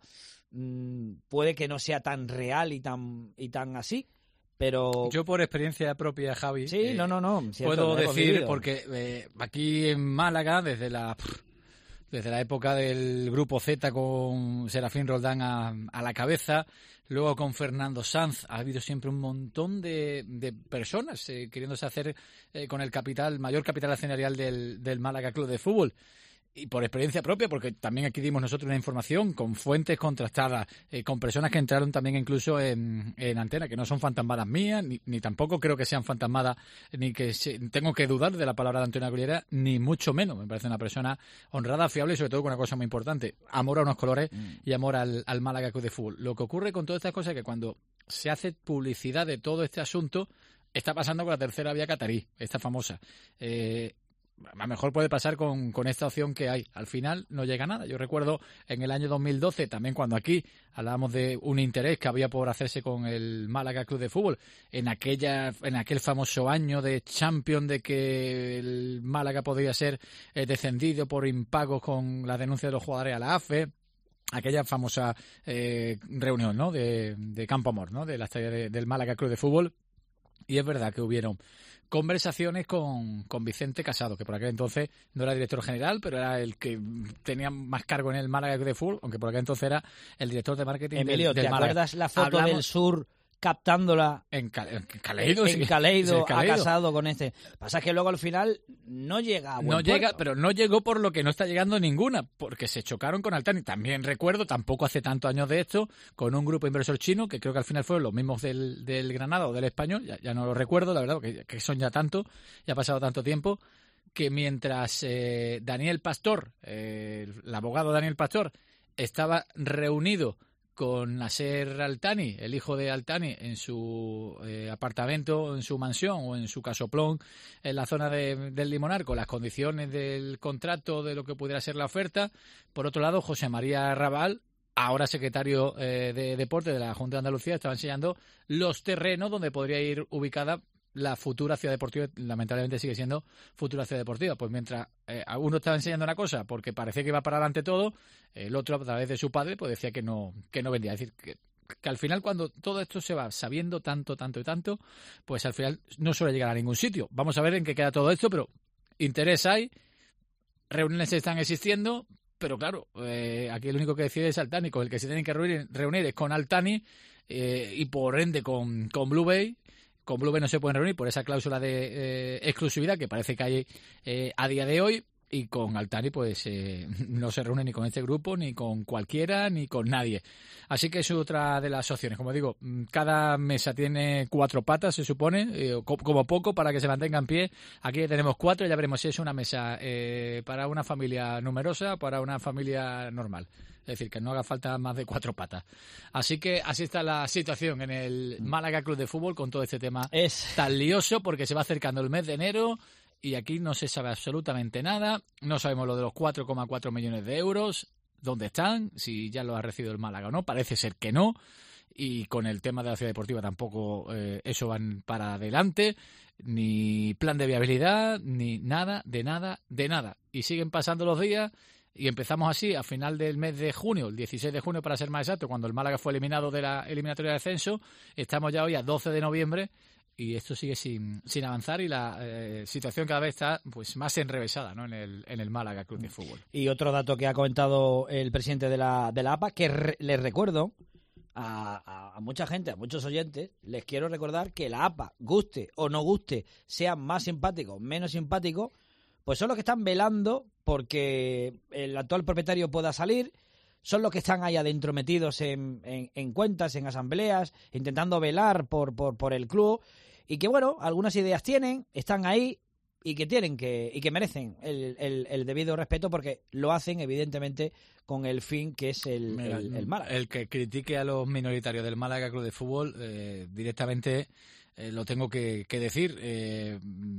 mmm, puede que no sea tan real y tan y tan así. Pero yo por experiencia propia, Javi, sí, eh, no, no, no, cierto, puedo decir, convivido. porque eh, aquí en Málaga, desde la desde la época del Grupo Z con Serafín Roldán a, a la cabeza, luego con Fernando Sanz, ha habido siempre un montón de, de personas eh, queriéndose hacer eh, con el capital, mayor capital accionarial del, del Málaga Club de Fútbol. Y por experiencia propia, porque también aquí dimos nosotros una información con fuentes contrastadas, eh, con personas que entraron también incluso en, en antena, que no son fantasmadas mías, ni, ni tampoco creo que sean fantasmadas, ni que se, tengo que dudar de la palabra de Antonio Aguilera, ni mucho menos. Me parece una persona honrada, fiable y sobre todo con una cosa muy importante, amor a unos colores mm. y amor al, al Málaga Club de Fútbol. Lo que ocurre con todas estas cosas es que cuando se hace publicidad de todo este asunto, está pasando con la tercera vía catarí, esta famosa. Eh, A lo mejor puede pasar con, con esta opción que hay. Al final no llega a nada. Yo recuerdo en el año dos mil doce, también cuando aquí hablábamos de un interés que había por hacerse con el Málaga Club de Fútbol, en aquella en aquel famoso año de Champions, de que el Málaga podía ser eh, descendido por impagos con la denuncia de los jugadores a la A F E, aquella famosa eh, reunión, ¿no?, de, de Campo Amor, ¿no?, de la historia de, del Málaga Club de Fútbol. Y es verdad que hubieron conversaciones con, con Vicente Casado, que por aquel entonces no era director general, pero era el que tenía más cargo en el Málaga de Fútbol, aunque por aquel entonces era el director de marketing Emilio, del, del ¿te Málaga. acuerdas la foto Hablamos del Sur captándola en, Cal- en Caleido? en sí. Caleido, Sí, Caleido. ha casado con este? Pasa que luego al final no llega a buen No llega, puerto. pero no llegó por lo que no está llegando ninguna, porque se chocaron con Altani. También recuerdo, tampoco hace tantos años de esto, con un grupo inversor chino, que creo que al final fueron los mismos del, del Granada o del Español, ya, ya no lo recuerdo, la verdad, porque que son ya tanto, ya ha pasado tanto tiempo, que mientras eh, Daniel Pastor, eh, el abogado Daniel Pastor, estaba reunido con Nasser Al-Thani, el hijo de Al-Thani, en su eh, apartamento, en su mansión o en su casoplón en la zona de, del Limonar, con las condiciones del contrato de lo que pudiera ser la oferta. Por otro lado, José María Rabal, ahora secretario eh, de Deporte de la Junta de Andalucía, estaba enseñando los terrenos donde podría ir ubicada la futura ciudad deportiva. Lamentablemente sigue siendo futura ciudad deportiva. Pues mientras eh, uno estaba enseñando una cosa porque parecía que iba para adelante todo, el otro, a través de su padre, pues decía que no que no vendía. Es decir, que, que al final, cuando todo esto se va sabiendo tanto, tanto y tanto, pues al final no suele llegar a ningún sitio. Vamos a ver en qué queda todo esto, pero interés hay, reuniones están existiendo, pero claro, eh, aquí el único que decide es Al-Thani, con el que se tienen que reunir, reunir es con Al-Thani eh, y por ende con, con Blue Bay. Con Blue Bay no se pueden reunir por esa cláusula de eh, exclusividad que parece que hay eh, a día de hoy, y con Al-Thani pues eh, no se reúne ni con este grupo, ni con cualquiera, ni con nadie. Así que es otra de las opciones. Como digo, cada mesa tiene cuatro patas, se supone, eh, como poco, para que se mantenga en pie. Aquí tenemos cuatro y ya veremos si es una mesa eh, para una familia numerosa o para una familia normal. Es decir, que no haga falta más de cuatro patas. Así que así está la situación en el Málaga Club de Fútbol con todo este tema es tan lioso, porque se va acercando el mes de enero y aquí no se sabe absolutamente nada. No sabemos lo de los cuatro coma cuatro millones de euros, dónde están, si ya lo ha recibido el Málaga o no. Parece ser que no. Y con el tema de la ciudad deportiva tampoco eh, eso van para adelante, ni plan de viabilidad, ni nada, de nada, de nada. Y siguen pasando los días. Y empezamos así a final del mes de junio, el dieciséis de junio para ser más exacto, cuando el Málaga fue eliminado de la eliminatoria de descenso. Estamos ya hoy a doce de noviembre y esto sigue sin, sin avanzar, y la eh, situación cada vez está pues más enrevesada, ¿no?, en el, en el Málaga Club de Fútbol. Y otro dato que ha comentado el presidente de la, de la A P A, que re, les recuerdo a, a, a mucha gente, a muchos oyentes, les quiero recordar que la A P A, guste o no guste, sea más simpático o menos simpático, pues son los que están velando porque el actual propietario pueda salir, son los que están ahí adentro metidos en, en, en cuentas, en asambleas, intentando velar por, por, por el club, y que bueno, algunas ideas tienen, están ahí y que tienen que, y que merecen el, el, el debido respeto, porque lo hacen evidentemente con el fin que es el, Mira, el, el Málaga. El que critique a los minoritarios del Málaga Club de Fútbol eh, directamente eh, lo tengo que, que decir. Eh,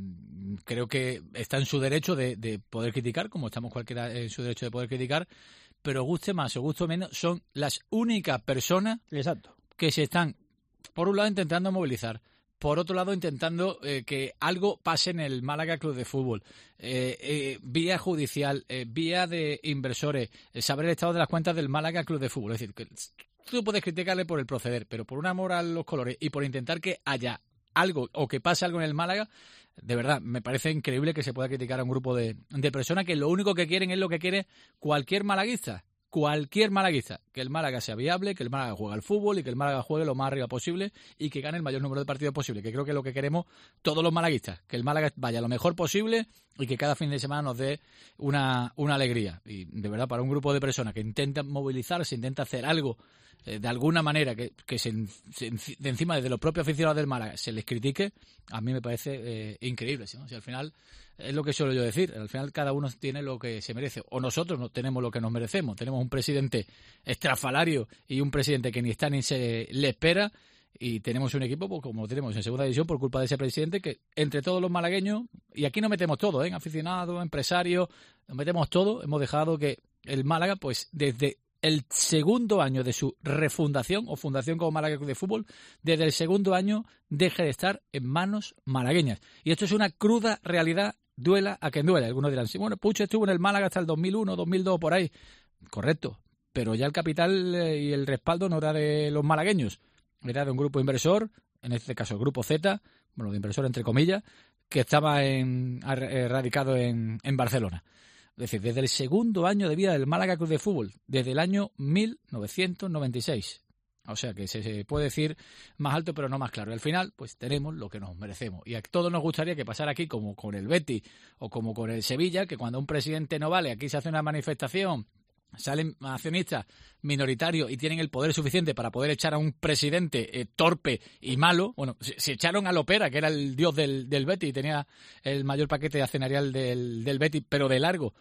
creo que está en su derecho de, de poder criticar, como estamos cualquiera en su derecho de poder criticar, pero guste más o guste menos, son las únicas personas Exacto. que se están, por un lado, intentando movilizar, por otro lado, intentando eh, que algo pase en el Málaga Club de Fútbol, eh, eh, vía judicial, eh, vía de inversores, eh, saber el estado de las cuentas del Málaga Club de Fútbol. Es decir, que tú puedes criticarle por el proceder, pero por un amor a los colores y por intentar que haya algo o que pase algo en el Málaga, de verdad, me parece increíble que se pueda criticar a un grupo de, de personas que lo único que quieren es lo que quiere cualquier malaguista. Cualquier malaguista, que el Málaga sea viable, que el Málaga juegue al fútbol y que el Málaga juegue lo más arriba posible y que gane el mayor número de partidos posible, que creo que es lo que queremos todos los malaguistas, que el Málaga vaya lo mejor posible y que cada fin de semana nos dé una, una alegría. Y de verdad, para un grupo de personas que intentan movilizarse, intenta hacer algo eh, de alguna manera que, que se, se, de encima desde los propios aficionados del Málaga se les critique, a mí me parece eh, increíble, ¿sí? O sea, al final es lo que suelo yo decir, al final cada uno tiene lo que se merece, o nosotros no tenemos lo que nos merecemos. Tenemos un presidente estrafalario y un presidente que ni está ni se le espera, y tenemos un equipo pues, como lo tenemos en segunda división por culpa de ese presidente, que entre todos los malagueños, y aquí no metemos todo, ¿eh? Aficionados, empresarios, nos metemos todo, hemos dejado que el Málaga, pues desde el segundo año de su refundación o fundación como Málaga Club de Fútbol, desde el segundo año deje de estar en manos malagueñas. Y esto es una cruda realidad, duela a quien duela. Algunos dirán, sí, bueno, Pucho estuvo en el Málaga hasta el dos mil uno, dos mil dos, por ahí. Correcto, pero ya el capital y el respaldo no era de los malagueños, era de un grupo inversor, en este caso el Grupo Z, bueno, de inversor entre comillas, que estaba en, radicado en, en Barcelona. Es decir, desde el segundo año de vida del Málaga Club de Fútbol, desde el año mil novecientos noventa y seis. O sea que se, se puede decir más alto pero no más claro. Y al final, pues tenemos lo que nos merecemos. Y a todos nos gustaría que pasara aquí como con el Betis o como con el Sevilla, que cuando un presidente no vale, aquí se hace una manifestación, salen accionistas minoritarios y tienen el poder suficiente para poder echar a un presidente eh, torpe y malo. Bueno, se, se echaron a Lopera, que era el dios del, del Betis y tenía el mayor paquete accionarial del, del Betis, pero de largo.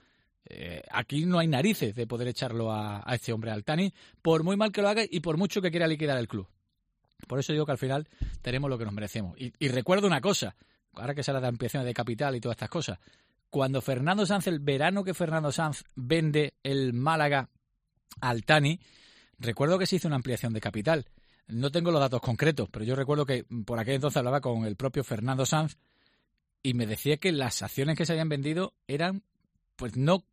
eh, aquí no hay narices de poder echarlo a, a este hombre Altani, por muy mal que lo haga y por mucho que quiera liquidar el club. Por eso digo que al final tenemos lo que nos merecemos. Y, y recuerdo una cosa, ahora que se habla de ampliaciones de capital y todas estas cosas, cuando Fernando Sanz, el verano que Fernando Sanz vende el Málaga al Tani, recuerdo que se hizo una ampliación de capital. No tengo los datos concretos, pero yo recuerdo que por aquel entonces hablaba con el propio Fernando Sanz y me decía que las acciones que se habían vendido eran, pues no,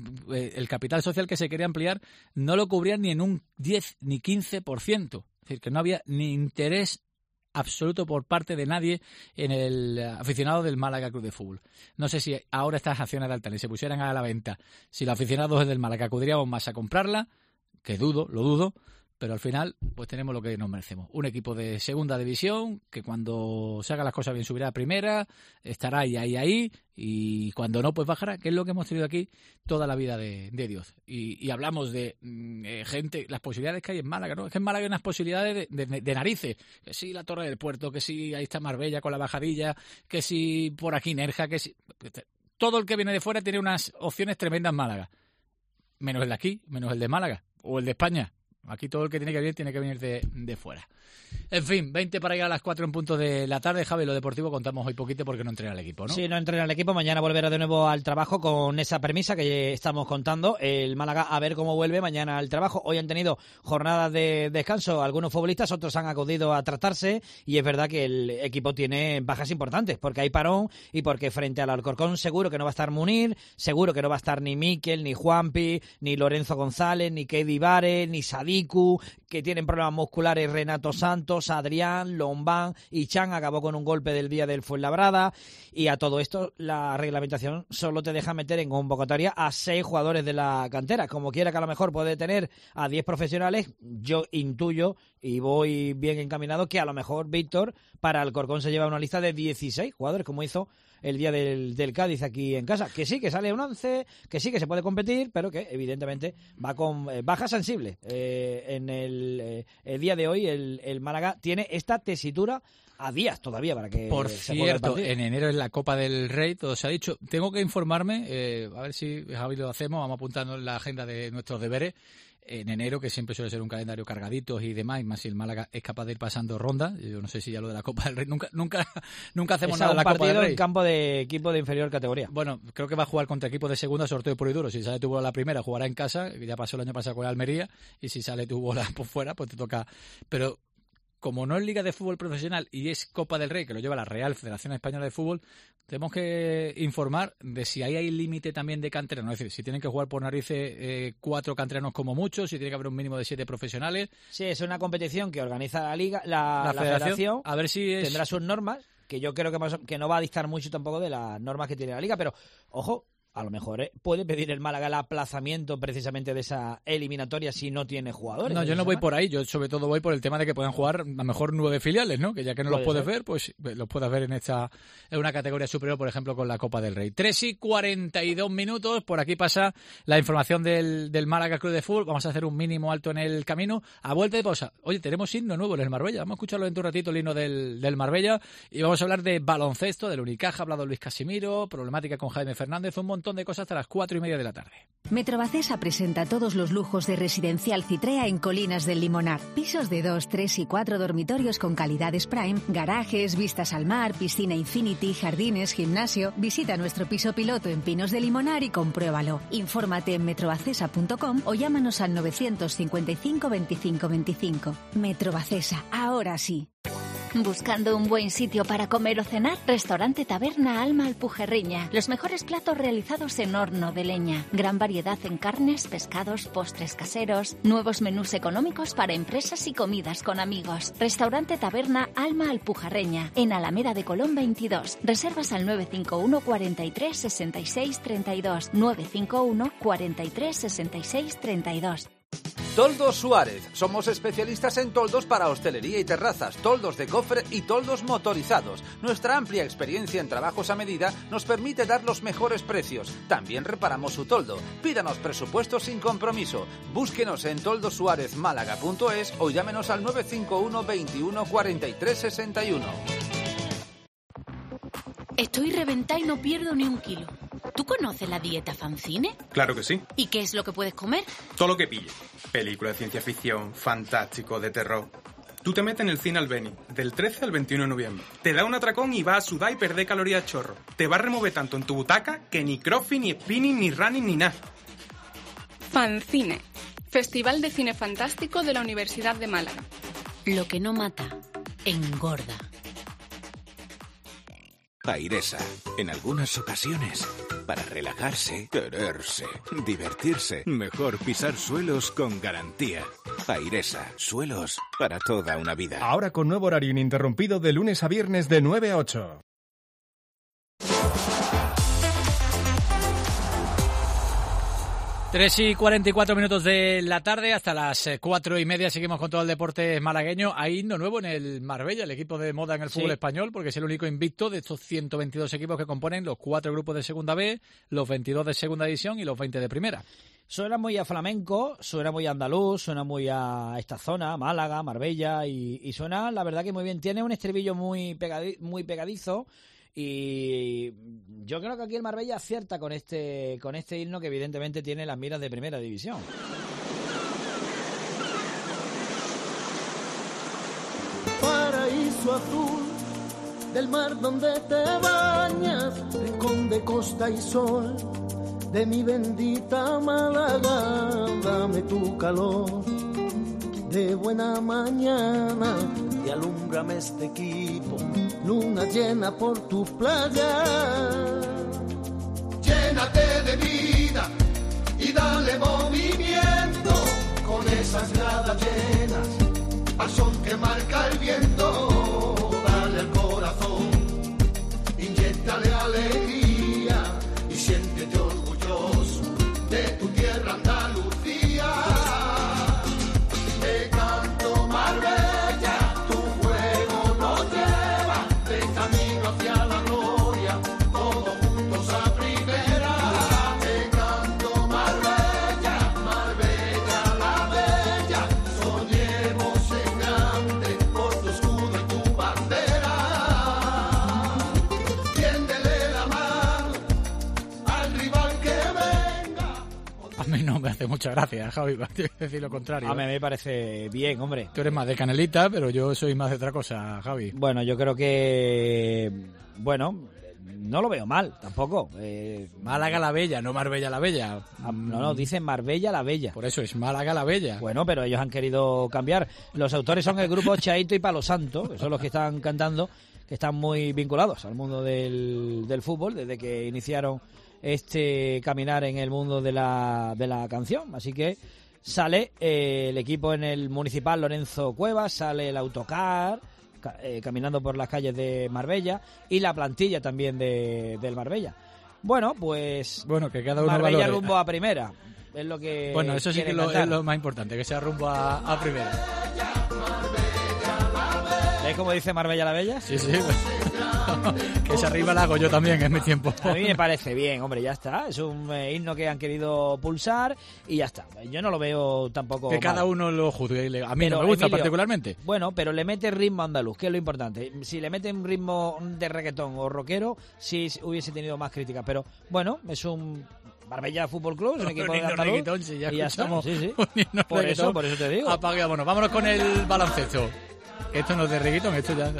el capital social que se quería ampliar no lo cubrían ni en un diez ni quince por ciento. Es decir, que no había ni interés absoluto por parte de nadie en el aficionado del Málaga Club de Fútbol. No sé si ahora estas acciones de Altani se pusieran a la venta, si los aficionados del Málaga acudiríamos más a comprarla, que dudo, lo dudo, pero al final pues tenemos lo que nos merecemos. Un equipo de segunda división que cuando se hagan las cosas bien subirá a primera, estará ahí, ahí, ahí, y cuando no pues bajará, que es lo que hemos tenido aquí toda la vida de, de Dios. Y, y hablamos de eh, gente, las posibilidades que hay en Málaga, ¿no? Es que en Málaga hay unas posibilidades de, de, de narices, que sí la Torre del Puerto, que sí ahí está Marbella con la bajadilla, que sí por aquí Nerja, que sí... Todo el que viene de fuera tiene unas opciones tremendas en Málaga, menos el de aquí, menos el de Málaga, o el de España. Aquí todo el que tiene que venir tiene que venir de, de fuera. En fin, veinte para llegar a las cuatro en punto de la tarde. Javi, lo deportivo contamos hoy poquito porque no entrena el equipo, ¿no? Sí, no entrena el equipo. Mañana volverá de nuevo al trabajo con esa premisa que estamos contando. El Málaga a ver cómo vuelve mañana al trabajo. Hoy han tenido jornadas de descanso algunos futbolistas, otros han acudido a tratarse y es verdad que el equipo tiene bajas importantes porque hay parón y porque frente al Alcorcón seguro que no va a estar Munir, seguro que no va a estar ni Mikel, ni Juanpi, ni Lorenzo González, ni Keidi Vare, ni Sadiku, que tienen problemas musculares Renato Santos, Adrián, Lombán y Chan acabó con un golpe del día del Fuenlabrada y a todo esto la reglamentación solo te deja meter en convocatoria a seis jugadores de la cantera, como quiera que a lo mejor puede tener a diez profesionales, yo intuyo y voy bien encaminado que a lo mejor Víctor para Alcorcón se lleva una lista de dieciséis jugadores como hizo el día del, del Cádiz aquí en casa, que sí, que sale un once, que sí, que se puede competir, pero que evidentemente va con eh, baja sensible. Eh, en el, eh, el día de hoy el, el Málaga tiene esta tesitura a días todavía para que Por se cierto, en enero en la Copa del Rey, todo se ha dicho. Tengo que informarme, eh, a ver si Javi lo hacemos, vamos apuntando en la agenda de nuestros deberes. En enero, que siempre suele ser un calendario cargadito y demás, y más si el Málaga es capaz de ir pasando rondas. Yo no sé si ya lo de la Copa del Rey, nunca nunca nunca hacemos nada de la Copa del Rey. En campo de equipo de inferior categoría. Bueno, creo que va a jugar contra equipos de segunda, sorteo puro y duro. Si sale tu bola la primera, jugará en casa, que ya pasó el año pasado con el Almería, y si sale tu bola por fuera, pues te toca... Pero como no es Liga de Fútbol Profesional y es Copa del Rey, que lo lleva la Real Federación Española de Fútbol, tenemos que informar de si ahí hay límite también de canteranos. Es decir, si tienen que jugar por narices eh, cuatro canteranos como mucho, si tiene que haber un mínimo de siete profesionales. Sí, es una competición que organiza la Liga, la, la, la federación, federación. A ver si es... Tendrá sus normas, que yo creo que, más, que no va a dictar mucho tampoco de las normas que tiene la Liga, pero, ojo, a lo mejor ¿eh? puede pedir el Málaga el aplazamiento precisamente de esa eliminatoria si no tiene jugadores. No, yo no voy por ahí, yo sobre todo voy por el tema de que puedan jugar a lo mejor nueve filiales, ¿no? Que ya que no los puedes ver, pues los puedas ver en esta en una categoría superior, por ejemplo, con la Copa del Rey. tres y cuarenta y dos minutos, por aquí pasa la información del, del Málaga Club de Fútbol. Vamos a hacer un mínimo alto en el camino. A vuelta de pausa, oye, tenemos himno nuevo en el Marbella, vamos a escucharlo en un ratito, el himno del, del Marbella, y vamos a hablar de baloncesto, del Unicaja, ha hablado Luis Casimiro, problemática con Jaime Fernández, un montón de cosas hasta las cuatro y media de la tarde. Metrobacesa presenta todos los lujos de Residencial Citrea en Colinas del Limonar. Pisos de dos, tres y cuatro dormitorios con calidades prime, garajes, vistas al mar, piscina infinity, jardines, gimnasio. Visita nuestro piso piloto en Pinos del Limonar y compruébalo. Infórmate en metrobacesa punto com o llámanos al novecientos cincuenta y cinco veinticinco veinticinco. Metrobacesa, ahora sí. ¿Buscando un buen sitio para comer o cenar? Restaurante Taberna Alma Alpujerreña. Los mejores platos realizados en horno de leña. Gran variedad en carnes, pescados, postres caseros. Nuevos menús económicos para empresas y comidas con amigos. Restaurante Taberna Alma Alpujerreña. En Alameda de Colón veintidós. Reservas al nueve cinco uno, cuarenta y tres, sesenta y seis, treinta y dos. nueve cinco uno, cuarenta y tres, sesenta y seis, treinta y dos. Toldos Suárez. Somos especialistas en toldos para hostelería y terrazas, toldos de cofre y toldos motorizados. Nuestra amplia experiencia en trabajos a medida nos permite dar los mejores precios. También reparamos su toldo. Pídanos presupuesto sin compromiso. Búsquenos en toldosuárezmálaga punto es o llámenos al nueve cinco uno, veintiuno, cuarenta y tres, sesenta y uno. Estoy reventada y no pierdo ni un kilo. ¿Tú conoces la dieta Fancine? Claro que sí. ¿Y qué es lo que puedes comer? Todo lo que pille. Película de ciencia ficción, fantástico, de terror. Tú te metes en el cine al Beni, del trece al veintiuno de noviembre. Te da un atracón y vas a sudar y perder calorías chorro. Te va a remover tanto en tu butaca que ni crossfit, ni spinning, ni running, ni nada. Fancine, Festival de Cine Fantástico de la Universidad de Málaga. Lo que no mata, engorda. Airesa, en algunas ocasiones, para relajarse, quererse, divertirse, mejor pisar suelos con garantía. Airesa, suelos para toda una vida. Ahora con nuevo horario ininterrumpido de lunes a viernes de nueve a ocho. Tres y cuarenta y cuatro minutos de la tarde, hasta las cuatro y media seguimos con todo el deporte malagueño. Hay himno nuevo en el Marbella, el equipo de moda en el fútbol sí. español, porque es el único invicto de estos ciento veintidós equipos que componen los cuatro grupos de Segunda B, los veintidós de Segunda División y los veinte de Primera. Suena muy a flamenco, suena muy a andaluz, suena muy a esta zona, Málaga, Marbella, y, y suena, la verdad que muy bien. Tiene un estribillo muy, pegadi- muy pegadizo. Y yo creo que aquí el Marbella acierta con este con este himno que evidentemente tiene las miras de Primera División. Paraíso azul del mar donde te bañas, rincón de costa y sol de mi bendita Málaga, dame tu calor de buena mañana y alúmbrame este equipo, luna llena por tus playas. Llénate de vida y dale movimiento con esas gradas llenas al son que marca el viento. Dale al corazón, inyéctale alegría y siéntete orgulloso de tu tierra Andalucía. Te canto Marbella, tu fuego nos lleva de camino hacia la gloria, todos juntos a primera. Te canto Marbella, Marbella la bella, soñemos en grande por tu escudo y tu bandera. Tiéndele la mano al rival que venga. A mí no me hace mucha gracia, Javi, para decir lo contrario. A mí me parece bien, hombre. Tú eres más de canelita, pero yo soy más de otra cosa, Javi. Bueno, yo creo que... Bueno, no lo veo mal, tampoco. Eh, Málaga la Bella, no Marbella la Bella. No, no, dicen Marbella la Bella. Por eso es Málaga la Bella. Bueno, pero ellos han querido cambiar. Los autores son el grupo Chaito y Palo Santo, que son los que están cantando, que están muy vinculados al mundo del, del fútbol, desde que iniciaron este caminar en el mundo de la, de la canción. Así que sale eh, el equipo en el municipal Lorenzo Cuevas, sale el autocar ca- eh, caminando por las calles de Marbella y la plantilla también de, del Marbella. Bueno, pues bueno, que cada uno Marbella valore. Rumbo a primera. Es lo que bueno, eso sí que lo, cantar. Es lo más importante, que sea rumbo a, a primera. ¿Ves cómo dice Marbella la Bella? Sí, sí. Que esa arriba la hago yo también en mi tiempo. A mí me parece bien, hombre, ya está. Es un eh, himno que han querido pulsar y ya está. Yo no lo veo tampoco Que mal. cada uno lo juzgue. A mí Pero, no me gusta Emilio, particularmente. Bueno, pero le mete ritmo andaluz, que es lo importante. Si le mete un ritmo de reggaetón o rockero, sí hubiese tenido más críticas. Pero bueno, es un... Marbella Fútbol Club, es un equipo de andaluz. Reggaetón, si ya y ya está. escuchamos Sí, sí. un himno Por reggaetón, eso, por eso te digo. Apague, vámonos. Vámonos con el baloncesto. Esto no es de reggaetón, esto ya...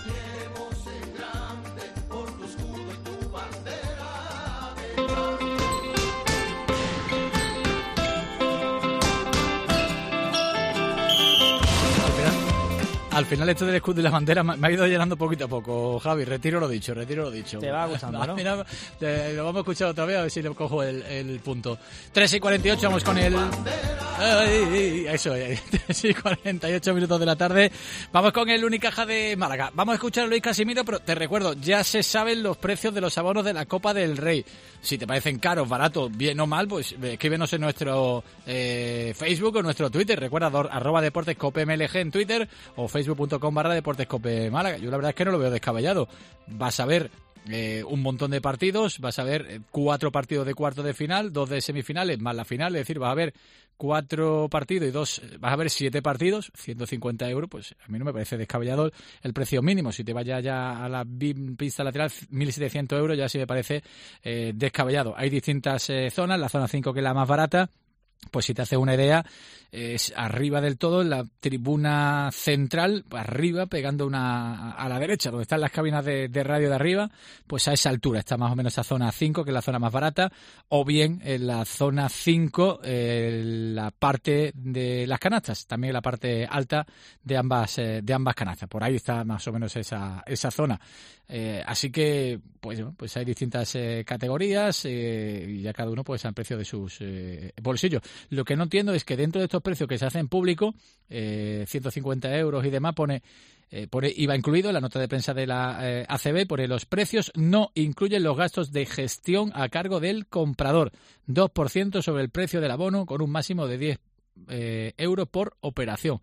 Al final esto del escudo y la bandera me ha ido llenando poquito a poco, Javi. Retiro lo dicho, retiro lo dicho. Te va gustando, Al ¿no? final, te, lo vamos a escuchar otra vez a ver si le cojo el, el punto. tres y cuarenta y ocho, vamos con el... Ay, eso, tres y cuarenta y ocho minutos de la tarde. Vamos con el Unicaja de Málaga. Vamos a escuchar a Luis Casimiro, pero te recuerdo, ya se saben los precios de los abonos de la Copa del Rey. Si te parecen caros, baratos, bien o mal, pues escríbenos en nuestro eh, Facebook o nuestro Twitter. Recuerda, arroba Deportes Cope M L G en Twitter o facebook punto com barra Deportes Cope Málaga. Yo la verdad es que no lo veo descabellado. Vas a ver eh, un montón de partidos, vas a ver eh, cuatro partidos de cuarto de final, dos de semifinales, más la final, es decir, vas a ver cuatro partidos y dos, vas a ver siete partidos, ciento cincuenta euros, pues a mí no me parece descabellado el precio mínimo. Si te vayas ya a la pista lateral, mil setecientos euros, ya sí me parece eh, descabellado. Hay distintas eh, zonas, la zona cinco, que es la más barata, pues si te haces una idea, es arriba del todo, en la tribuna central, arriba, pegando una a la derecha, donde están las cabinas de, de radio de arriba, pues a esa altura está más o menos esa zona cinco, que es la zona más barata, o bien en la zona cinco, eh, la parte de las canastas, también la parte alta de ambas eh, de ambas canastas. Por ahí está más o menos esa esa zona. Eh, así que, pues, pues hay distintas eh, categorías eh, y ya cada uno pues al precio de sus eh, bolsillos. Lo que no entiendo es que dentro de estos precios que se hacen público, eh, ciento cincuenta euros y demás, pone, eh, pone I V A incluido, la nota de prensa de la eh, A C B, pone los precios no incluyen los gastos de gestión a cargo del comprador, dos por ciento sobre el precio del abono con un máximo de diez eh, euros por operación.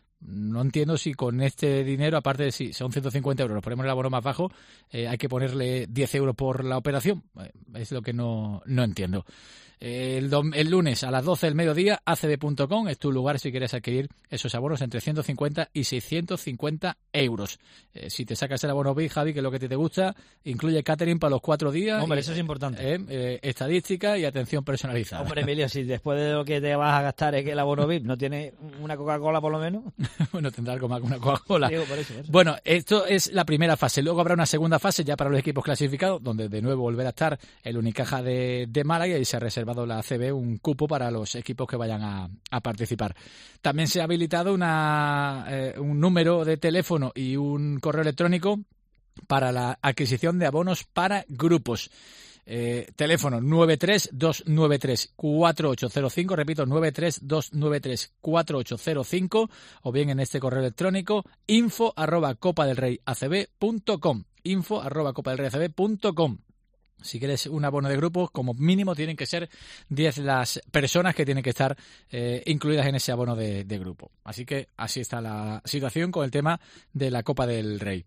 No entiendo si con este dinero, aparte de si son ciento cincuenta euros, nos ponemos el abono más bajo, eh, hay que ponerle diez euros por la operación. Eh, es lo que no, no entiendo. El, el lunes a las doce del mediodía, a c b punto com es tu lugar si quieres adquirir esos abonos entre ciento cincuenta y seiscientos cincuenta euros. Eh, si te sacas el abono B I, Javi, que es lo que te, te gusta, incluye catering para los cuatro días. Hombre, y, eso es importante. Eh, eh, estadística y atención personalizada. Hombre, Emilio, si después de lo que te vas a gastar es que el abono V I P no tiene una Coca-Cola por lo menos. Bueno, tendrá algo más que una Coca-Cola. Digo, por eso, por eso. Bueno, esto es la primera fase. Luego habrá una segunda fase ya para los equipos clasificados, donde de nuevo volverá a estar el Unicaja de, de Málaga, y se ha reservado la A C B un cupo para los equipos que vayan a, a participar. También se ha habilitado una, eh, un número de teléfono y un correo electrónico para la adquisición de abonos para grupos. Eh, teléfono nueve tres dos nueve tres cuatro ocho cero cinco, repito, nueve tres dos nueve tres cuatro ocho cero cinco, o bien en este correo electrónico info arroba copa del rey a c b punto com, info arroba copa del rey a c b punto com. Si quieres un abono de grupo, como mínimo tienen que ser diez las personas que tienen que estar eh, incluidas en ese abono de, de grupo. Así que así está la situación con el tema de la Copa del Rey.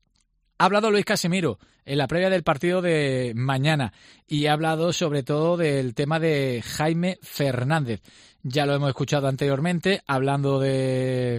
Ha hablado Luis Casimiro en la previa del partido de mañana y ha hablado sobre todo del tema de Jaime Fernández. Ya lo hemos escuchado anteriormente, hablando de,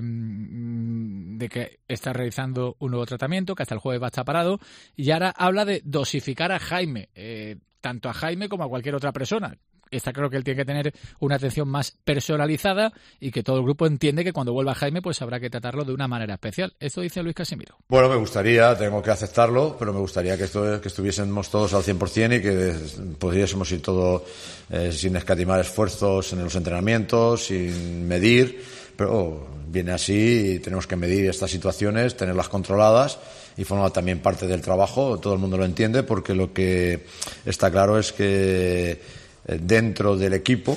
de que está realizando un nuevo tratamiento, que hasta el jueves va a estar parado, y ahora habla de dosificar a Jaime, eh, tanto a Jaime como a cualquier otra persona. Está claro que él tiene que tener una atención más personalizada y que todo el grupo entiende que cuando vuelva Jaime pues habrá que tratarlo de una manera especial. Esto dice Luis Casimiro. Bueno, me gustaría, tengo que aceptarlo, pero me gustaría que, esto, que estuviésemos todos al cien por ciento y que pudiésemos ir todos eh, sin escatimar esfuerzos en los entrenamientos, sin medir, pero viene así y tenemos que medir estas situaciones, tenerlas controladas y forma también parte del trabajo. Todo el mundo lo entiende porque lo que está claro es que dentro del equipo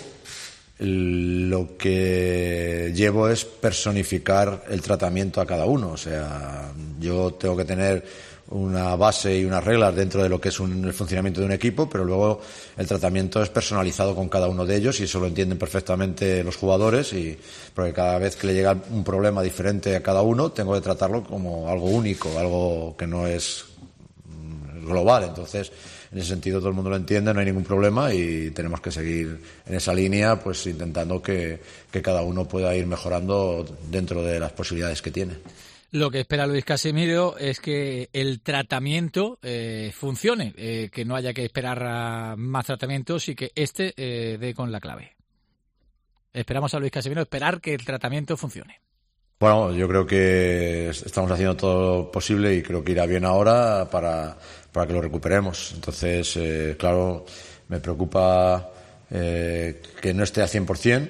lo que llevo es personificar el tratamiento a cada uno. O sea, yo tengo que tener una base y unas reglas dentro de lo que es un, el funcionamiento de un equipo, pero luego el tratamiento es personalizado con cada uno de ellos y eso lo entienden perfectamente los jugadores, y porque cada vez que le llega un problema diferente a cada uno tengo que tratarlo como algo único, algo que no es global. Entonces, en ese sentido todo el mundo lo entiende, no hay ningún problema y tenemos que seguir en esa línea, pues intentando que, que cada uno pueda ir mejorando dentro de las posibilidades que tiene. Lo que espera Luis Casimiro es que el tratamiento eh, funcione, eh, que no haya que esperar a más tratamientos y que este eh, dé con la clave. Esperamos a Luis Casimiro esperar que el tratamiento funcione. Bueno, yo creo que estamos haciendo todo lo posible y creo que irá bien ahora para, para que lo recuperemos. Entonces, eh, claro, me preocupa eh, que no esté al cien por ciento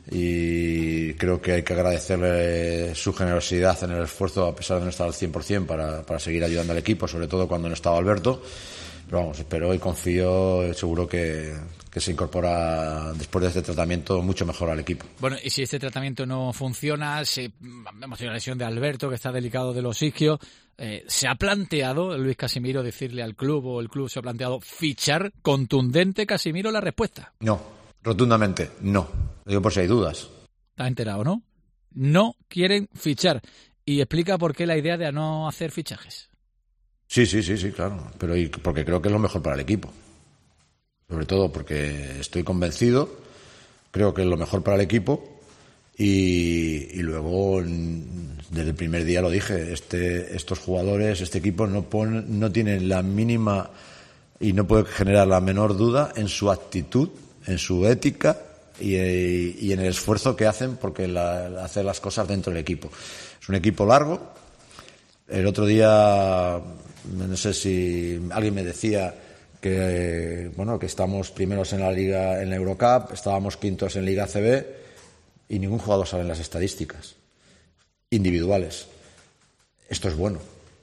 y creo que hay que agradecerle su generosidad en el esfuerzo a pesar de no estar al cien por ciento para, para seguir ayudando al equipo, sobre todo cuando no estaba Alberto. Pero vamos, espero y confío, seguro que, que se incorpora después de este tratamiento mucho mejor al equipo. Bueno, y si este tratamiento no funciona, si vemos la lesión de Alberto, que está delicado de los isquios, eh, ¿se ha planteado Luis Casimiro decirle al club, o el club se ha planteado fichar? ¿Contundente, Casimiro, la respuesta? No, rotundamente no. Lo digo por si hay dudas. ¿Estás enterado, no? No quieren fichar. Y explica por qué la idea de no hacer fichajes. Sí, sí, sí, sí, claro. Pero y porque creo que es lo mejor para el equipo. Sobre todo porque estoy convencido, creo que es lo mejor para el equipo y, y luego desde el primer día lo dije, este, estos jugadores, este equipo no, pone, no tienen la mínima y no puede generar la menor duda en su actitud, en su ética y, y en el esfuerzo que hacen porque la, hacer las cosas dentro del equipo. Es un equipo largo. El otro día, no sé si alguien me decía que bueno que estamos primeros en la liga, en la Eurocup, estábamos quintos en Liga A C B y ningún jugador sale en las estadísticas individuales. Esto es bueno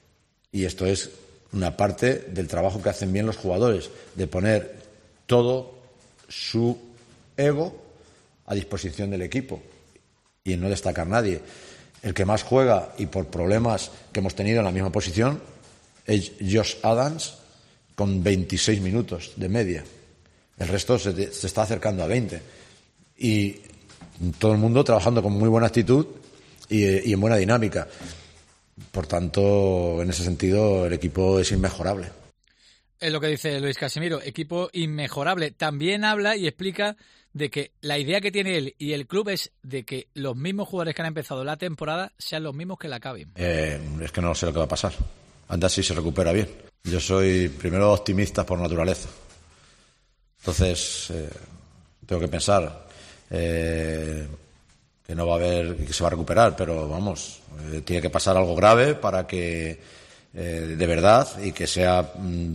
y esto es una parte del trabajo que hacen bien los jugadores, de poner todo su ego a disposición del equipo y en no destacar nadie. El que más juega y por problemas que hemos tenido en la misma posición es Josh Adams, con veintiséis minutos de media. El resto se, se está acercando a veinte. Y todo el mundo trabajando con muy buena actitud y, y en buena dinámica. Por tanto, en ese sentido, el equipo es inmejorable. Es lo que dice Luis Casimiro, equipo inmejorable. También habla y explica de que la idea que tiene él y el club es de que los mismos jugadores que han empezado la temporada sean los mismos que la acaben. Eh, es que no sé lo que va a pasar. Anda si se recupera bien. Yo soy primero optimista por naturaleza. Entonces, eh, tengo que pensar eh, que no va a haber, que se va a recuperar, pero vamos, eh, tiene que pasar algo grave para que eh, de verdad y que sea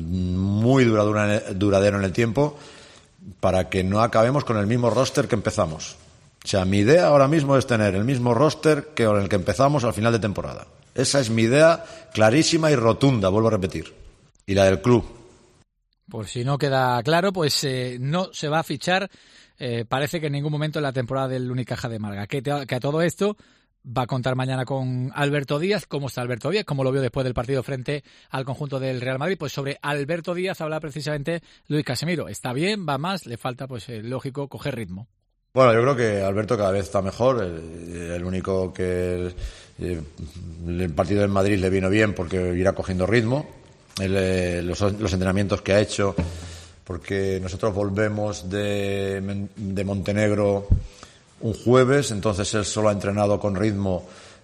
muy duradera, duradero en el tiempo para que no acabemos con el mismo roster que empezamos. O sea, mi idea ahora mismo es tener el mismo roster que con el que empezamos al final de temporada. Esa es mi idea clarísima y rotunda, vuelvo a repetir. Y la del club. Por si no queda claro, pues eh, no se va a fichar, eh, parece que en ningún momento en la temporada del Unicaja de Málaga. Que, te, que a todo esto va a contar mañana con Alberto Díaz. ¿Cómo está Alberto Díaz? ¿Cómo lo vio después del partido frente al conjunto del Real Madrid? Pues sobre Alberto Díaz habla precisamente Luis Casimiro. Está bien, va más, le falta, pues eh, lógico, coger ritmo. Bueno, yo creo que Alberto cada vez está mejor. El, el único que el, el partido en Madrid le vino bien porque irá cogiendo ritmo. El, los, los entrenamientos que ha hecho, porque nosotros volvemos de, de Montenegro un jueves, entonces él solo ha entrenado con ritmo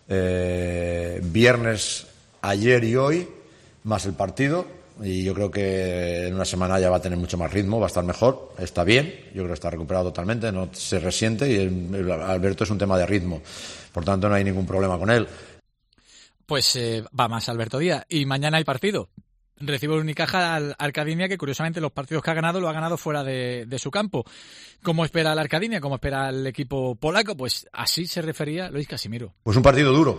eh, viernes, ayer y hoy, más el partido, y yo creo que en una semana ya va a tener mucho más ritmo, va a estar mejor, está bien, yo creo que está recuperado totalmente, no se resiente, y el, el Alberto es un tema de ritmo, por tanto no hay ningún problema con él. Pues eh, va más Alberto Díaz, y mañana hay partido. Recibe el Unicaja al Arcadinia, que curiosamente los partidos que ha ganado lo ha ganado fuera de, de su campo. ¿Cómo espera el Arcadinia? ¿Cómo espera el equipo polaco? Pues así se refería Luis Casimiro. Pues un partido duro.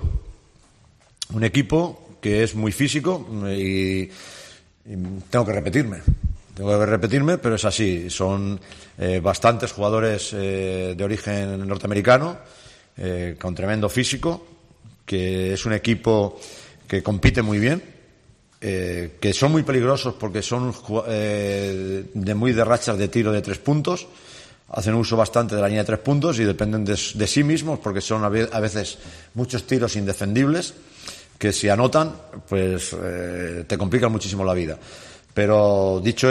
Un equipo que es muy físico y, y tengo que repetirme. Tengo que repetirme, pero es así. Son eh, bastantes jugadores eh, de origen norteamericano, eh, con tremendo físico, que es un equipo que compite muy bien. Eh, que son muy peligrosos porque son eh, de muy de rachas de tiro de tres puntos, hacen uso bastante de la línea de tres puntos y dependen de, de sí mismos porque son a veces muchos tiros indefendibles que si anotan pues eh, te complican muchísimo la vida. Pero dicho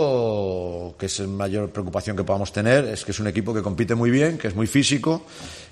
esto, que es la mayor preocupación que podamos tener, es que es un equipo que compite muy bien, que es muy físico,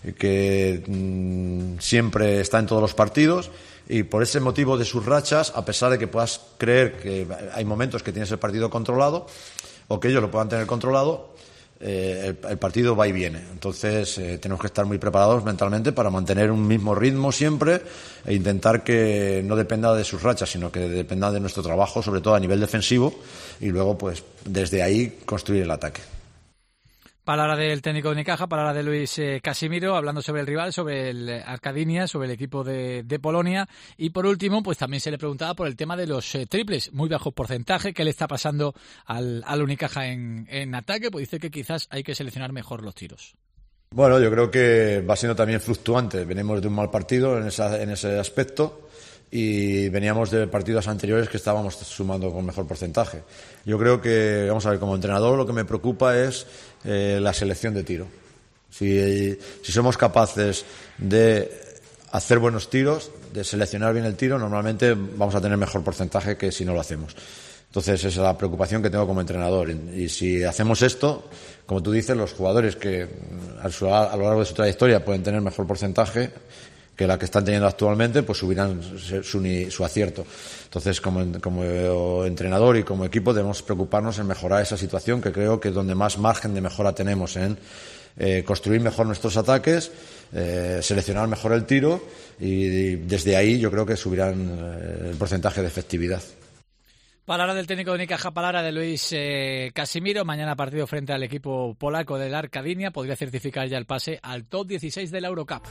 que mmm, siempre está en todos los partidos. Y por ese motivo de sus rachas, a pesar de que puedas creer que hay momentos que tienes el partido controlado o que ellos lo puedan tener controlado, eh, el, el partido va y viene. Entonces eh, tenemos que estar muy preparados mentalmente para mantener un mismo ritmo siempre e intentar que no dependa de sus rachas, sino que dependa de nuestro trabajo, sobre todo a nivel defensivo, y luego pues desde ahí construir el ataque. Palabra del técnico de Unicaja, palabra de Luis eh, Casimiro, hablando sobre el rival, sobre el Arcadinia, sobre el equipo de, de Polonia. Y por último, pues también se le preguntaba por el tema de los eh, triples, muy bajos porcentaje, qué le está pasando al, al Unicaja en, en ataque, pues dice que quizás hay que seleccionar mejor los tiros. Bueno, yo creo que va siendo también fluctuante. Venimos de un mal partido en, esa, en ese aspecto y veníamos de partidos anteriores que estábamos sumando con mejor porcentaje. Yo creo que, vamos a ver, como entrenador lo que me preocupa es eh, la selección de tiro. Si, si somos capaces de hacer buenos tiros, de seleccionar bien el tiro, normalmente vamos a tener mejor porcentaje que si no lo hacemos. Entonces, esa es la preocupación que tengo como entrenador. Y si hacemos esto, como tú dices, los jugadores que a lo largo de su trayectoria pueden tener mejor porcentaje que la que están teniendo actualmente, pues subirán su, su acierto. Entonces, como, como entrenador y como equipo, debemos preocuparnos en mejorar esa situación, que creo que es donde más margen de mejora tenemos, en eh, construir mejor nuestros ataques, eh, seleccionar mejor el tiro, y, y desde ahí yo creo que subirán eh, el porcentaje de efectividad. Palabra del técnico de Unicaja, palabra de Luis eh, Casimiro. Mañana partido frente al equipo polaco del Arkadynia. Podría certificar ya el pase al top dieciséis de la Eurocup.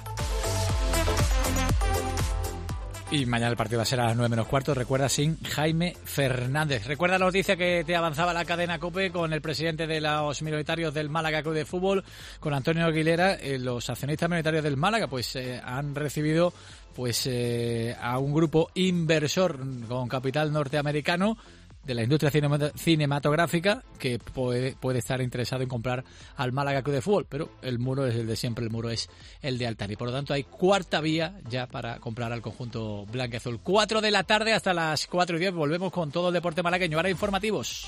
Y mañana el partido va a ser a las nueve menos cuarto. Recuerda, sin Jaime Fernández. Recuerda la noticia que te avanzaba la cadena COPE con el presidente de los minoritarios del Málaga Club de Fútbol, con Antonio Aguilera. Eh, los accionistas minoritarios del Málaga pues eh, han recibido pues eh, a un grupo inversor con capital norteamericano de la industria cinematográfica que puede, puede estar interesado en comprar al Málaga Club de Fútbol, pero el muro es el de siempre, el muro es el de Altani. Por lo tanto, hay cuarta vía ya para comprar al conjunto blanquiazul. Cuatro de la tarde hasta las cuatro y diez. Volvemos con todo el deporte malagueño. Ahora informativos.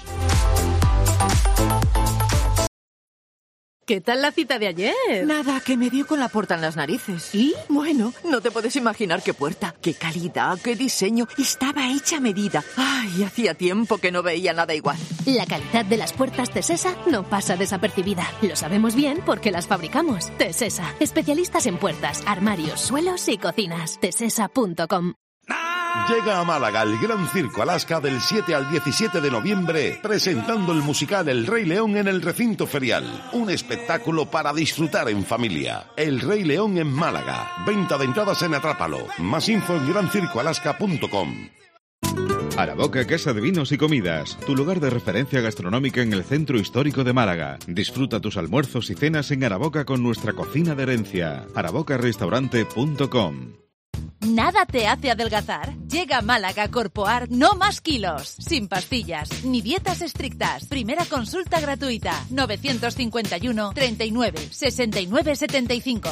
¿Qué tal la cita de ayer? Nada, que me dio con la puerta en las narices. ¿Y? Bueno, no te puedes imaginar qué puerta, qué calidad, qué diseño. Estaba hecha a medida. Ay, hacía tiempo que no veía nada igual. La calidad de las puertas Tesesa no pasa desapercibida. Lo sabemos bien porque las fabricamos. Tesesa, especialistas en puertas, armarios, suelos y cocinas. tesesa punto com. Llega a Málaga el Gran Circo Alaska del siete al diecisiete de noviembre, presentando el musical El Rey León en el recinto ferial. Un espectáculo para disfrutar en familia. El Rey León en Málaga. Venta de entradas en Atrápalo. Más info en gran circo alaska punto com. Araboca Casa de Vinos y Comidas, tu lugar de referencia gastronómica en el centro histórico de Málaga. Disfruta tus almuerzos y cenas en Araboca con nuestra cocina de herencia. araboca restaurante punto com. Nada te hace adelgazar. Llega a Málaga Corpoart No Más Kilos. Sin pastillas ni dietas estrictas. Primera consulta gratuita. novecientos cincuenta y uno, treinta y nueve, sesenta y nueve, setenta y cinco.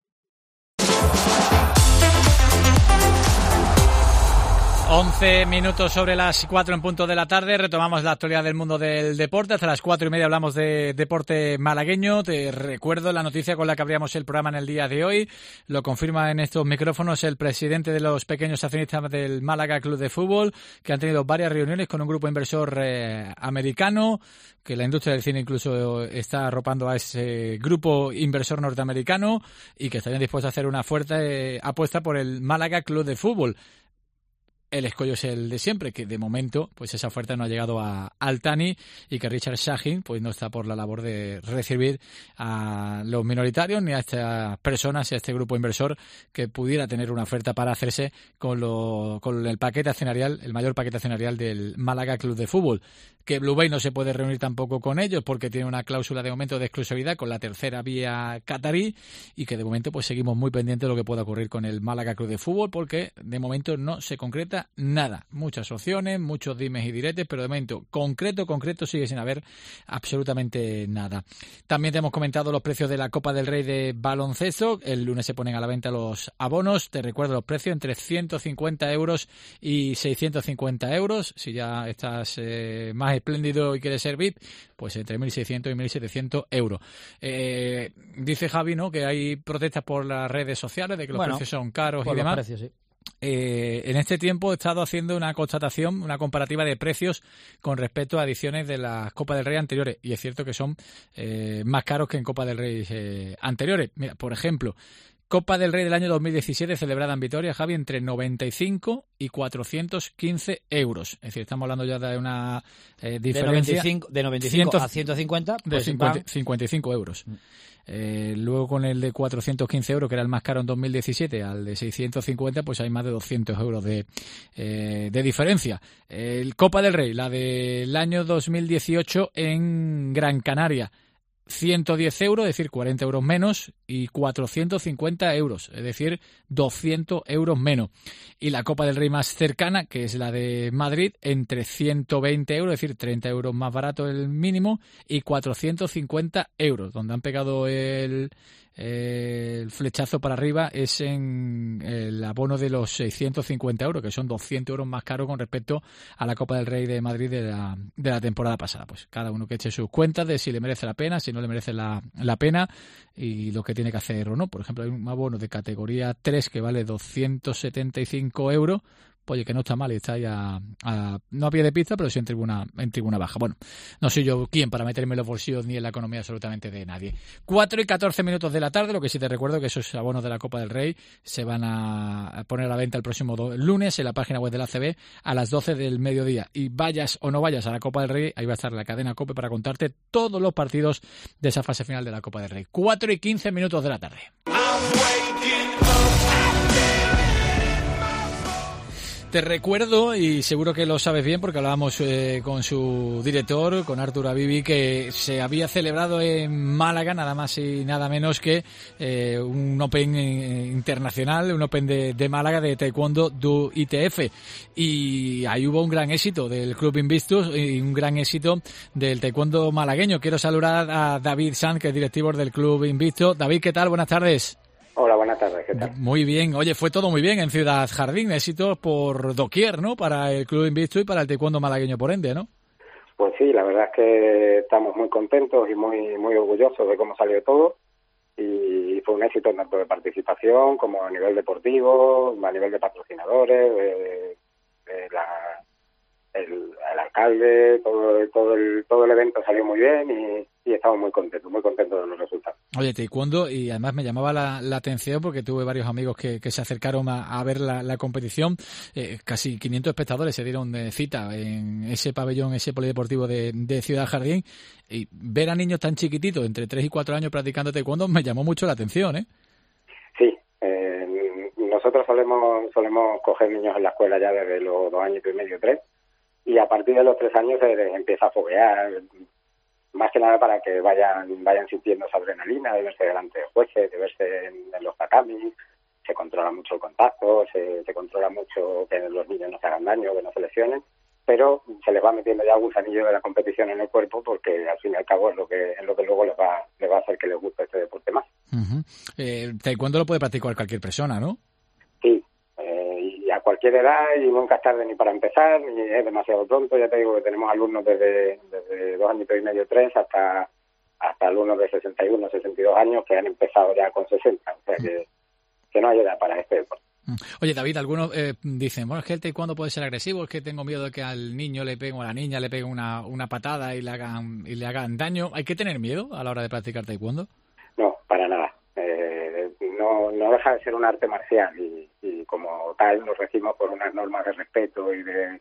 once minutos sobre las cuatro en punto de la tarde. Retomamos la actualidad del mundo del deporte. Hasta las cuatro y media hablamos de deporte malagueño. Te recuerdo la noticia con la que abríamos el programa en el día de hoy. Lo confirma en estos micrófonos el presidente de los pequeños accionistas del Málaga Club de Fútbol, que han tenido varias reuniones con un grupo inversor eh, americano, que la industria del cine incluso está arropando a ese grupo inversor norteamericano y que estarían dispuestos a hacer una fuerte eh, apuesta por el Málaga Club de Fútbol. El escollo es el de siempre, que de momento pues esa oferta no ha llegado a Altani y que Richard Shahin pues no está por la labor de recibir a los minoritarios ni a estas personas y a este grupo inversor que pudiera tener una oferta para hacerse con, lo, con el paquete accionarial, el mayor paquete accionarial del Málaga Club de Fútbol. Que Blue Bay no se puede reunir tampoco con ellos porque tiene una cláusula de momento de exclusividad con la tercera vía catarí y que de momento pues seguimos muy pendientes de lo que pueda ocurrir con el Málaga Club de Fútbol porque de momento no se concreta nada. Muchas opciones, muchos dimes y diretes, pero de momento concreto, concreto sigue sin haber absolutamente nada. También te hemos comentado los precios de la Copa del Rey de baloncesto. El lunes se ponen a la venta los abonos. Te recuerdo los precios entre ciento cincuenta euros y seiscientos cincuenta euros. Si ya estás eh, más espléndido y quieres ser V I P, pues entre mil seiscientos y mil setecientos euros. Eh, dice Javi, ¿no?, que hay protestas por las redes sociales de que los bueno, precios son caros y demás. Precios, sí. Eh, en este tiempo he estado haciendo una constatación, una comparativa de precios con respecto a ediciones de las Copa del Rey anteriores y es cierto que son eh, más caros que en Copa del Rey eh, anteriores. Mira, por ejemplo, Copa del Rey del año dos mil diecisiete celebrada en Vitoria, Javi, entre noventa y cinco y cuatrocientos quince euros. Es decir, estamos hablando ya de una eh, diferencia de noventa y cinco a ciento cincuenta, pues de cincuenta, cincuenta y cinco euros. Mm. Eh, luego con el de cuatrocientos quince euros, que era el más caro en dos mil diecisiete, al de seiscientos cincuenta, pues hay más de doscientos euros de, eh, de diferencia. El Copa del Rey, la del año dos mil dieciocho en Gran Canaria, ciento diez euros, es decir, cuarenta euros menos, y cuatrocientos cincuenta euros, es decir, doscientos euros menos. Y la Copa del Rey más cercana, que es la de Madrid, entre ciento veinte euros, es decir, treinta euros más barato el mínimo, y cuatrocientos cincuenta euros, donde han pegado el eh, el flechazo para arriba es en el abono de los seiscientos cincuenta euros, que son doscientos euros más caro con respecto a la Copa del Rey de Madrid de la, de la temporada pasada. Pues cada uno que eche sus cuentas de si le merece la pena, si no le merece la, la pena y lo que tiene que hacer o no. Por ejemplo, hay un abono de categoría tres que vale doscientos setenta y cinco euros. Oye, que no está mal y está ahí a, a, no a pie de pista, pero sí en tribuna, en tribuna baja. Bueno, no soy yo quien para meterme en los bolsillos ni en la economía absolutamente de nadie. cuatro y catorce minutos de la tarde, lo que sí te recuerdo que esos abonos de la Copa del Rey se van a poner a la venta el próximo do- lunes en la página web de la A C B a las doce del mediodía. Y vayas o no vayas a la Copa del Rey, ahí va a estar la cadena COPE para contarte todos los partidos de esa fase final de la Copa del Rey. cuatro y quince minutos de la tarde. Te recuerdo, y seguro que lo sabes bien porque hablábamos eh, con su director, con Artur Abibi, que se había celebrado en Málaga nada más y nada menos que eh, un Open eh, internacional, un Open de, de Málaga de Taekwondo do I T F. Y ahí hubo un gran éxito del Club Invictus y un gran éxito del Taekwondo malagueño. Quiero saludar a David Sanz, que es directivo del Club Invictus. David, ¿qué tal? Buenas tardes. Hola, buenas tardes, ¿qué tal? Muy bien. Oye, fue todo muy bien en Ciudad Jardín, éxitos por doquier, ¿no? Para el Club Invictus y para el taekwondo malagueño por ende, ¿no? Pues sí, la verdad es que estamos muy contentos y muy muy orgullosos de cómo salió todo y fue un éxito tanto de participación como a nivel deportivo, a nivel de patrocinadores, de, de la, el, el alcalde, todo todo el todo el evento salió muy bien y, y estamos muy contentos, muy contentos de los resultados. Oye, taekwondo, y además me llamaba la, la atención porque tuve varios amigos que, que se acercaron a, a ver la, la competición. Eh, casi quinientos espectadores se dieron de cita en ese pabellón, ese polideportivo de, de Ciudad Jardín. Y ver a niños tan chiquititos, entre tres y cuatro años, practicando taekwondo, me llamó mucho la atención, ¿eh? Sí, eh, nosotros solemos solemos coger niños en la escuela ya desde los dos años y medio, tres, y a partir de los tres años se les empieza a foguear, más que nada para que vayan vayan sintiendo esa adrenalina de verse delante de jueces, de verse en, en los tatamis. Se controla mucho el contacto, se, se controla mucho que los niños no se hagan daño, que no se lesionen, pero se les va metiendo ya un gusanillo de la competición en el cuerpo porque al fin y al cabo es lo que es lo que luego les va les va a hacer que les guste este deporte más. Uh-huh. Eh, taekwondo lo puede practicar cualquier persona, ¿no? Sí, eh, y a cualquier edad, y nunca es tarde ni para empezar, ni es demasiado pronto. Ya te digo que tenemos alumnos desde, desde dos años y medio, tres, hasta hasta alumnos de sesenta y uno, sesenta y dos años que han empezado ya con sesenta, o sea que, que no hay edad para este deporte. Oye, David, algunos eh, dicen, bueno, es que el taekwondo puede ser agresivo, es que tengo miedo de que al niño le peguen o a la niña le peguen una, una patada y le hagan y le hagan daño. ¿Hay que tener miedo a la hora de practicar taekwondo? No, para nada. Eh, no, no deja de ser un arte marcial y, y como tal nos regimos por unas normas de respeto y de,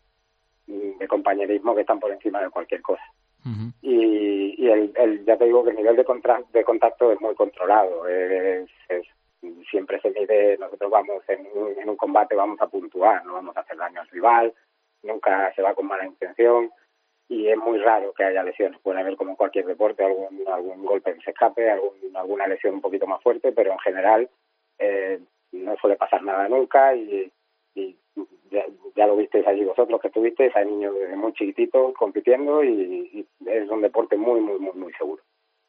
de compañerismo que están por encima de cualquier cosa. Uh-huh. Y, y el, el, ya te digo que el nivel de, contra, de contacto es muy controlado. Es, es siempre se mide, nosotros vamos en un, en un combate, vamos a puntuar, no vamos a hacer daño al rival, nunca se va con mala intención y es muy raro que haya lesiones. Puede haber, como en cualquier deporte, algún algún golpe que se escape, algún, alguna lesión un poquito más fuerte, pero en general eh, no suele pasar nada nunca y, y ya, ya lo visteis allí vosotros que estuvisteis, hay niños desde muy chiquititos compitiendo y, y es un deporte muy, muy, muy, muy seguro.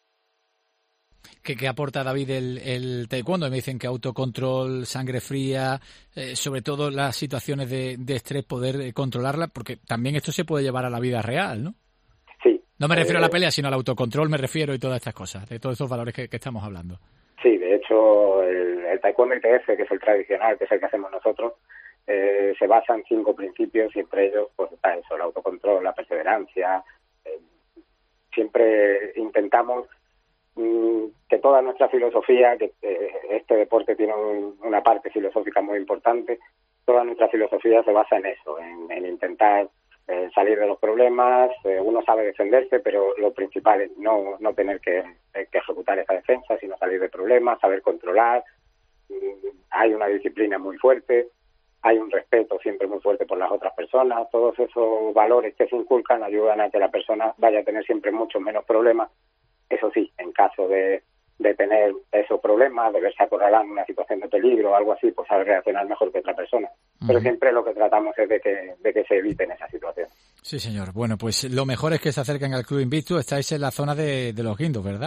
¿Qué, qué aporta, David, el, el taekwondo? Me dicen que autocontrol, sangre fría, eh, sobre todo las situaciones de, de estrés, poder eh, controlarla, porque también esto se puede llevar a la vida real, ¿no? Sí. No me refiero eh, a la pelea, sino al autocontrol, me refiero, y todas estas cosas, de todos estos valores que, que estamos hablando. Sí, de hecho, el, el taekwondo I T F, que es el tradicional, que es el que hacemos nosotros, eh, se basa en cinco principios y entre ellos, pues está eso, el autocontrol, la perseverancia. Eh, siempre intentamos que toda nuestra filosofía, que eh, este deporte tiene un, una parte filosófica muy importante, toda nuestra filosofía se basa en eso, en, en intentar eh, salir de los problemas. Eh, uno sabe defenderse, pero lo principal es no, no tener que, eh, que ejecutar esa defensa, sino salir de problemas, saber controlar. Mm, hay una disciplina muy fuerte, hay un respeto siempre muy fuerte por las otras personas. Todos esos valores que se inculcan ayudan a que la persona vaya a tener siempre mucho menos problemas. Eso sí, en caso de, de tener esos problemas, de verse acorralado en una situación de peligro o algo así, pues saber reaccionar mejor que otra persona. Uh-huh. Pero siempre lo que tratamos es de que, de que se eviten esas situaciones. Sí, señor. Bueno, pues lo mejor es que se acerquen al Club Invictus. Estáis en la zona de, de los Guindos, ¿verdad?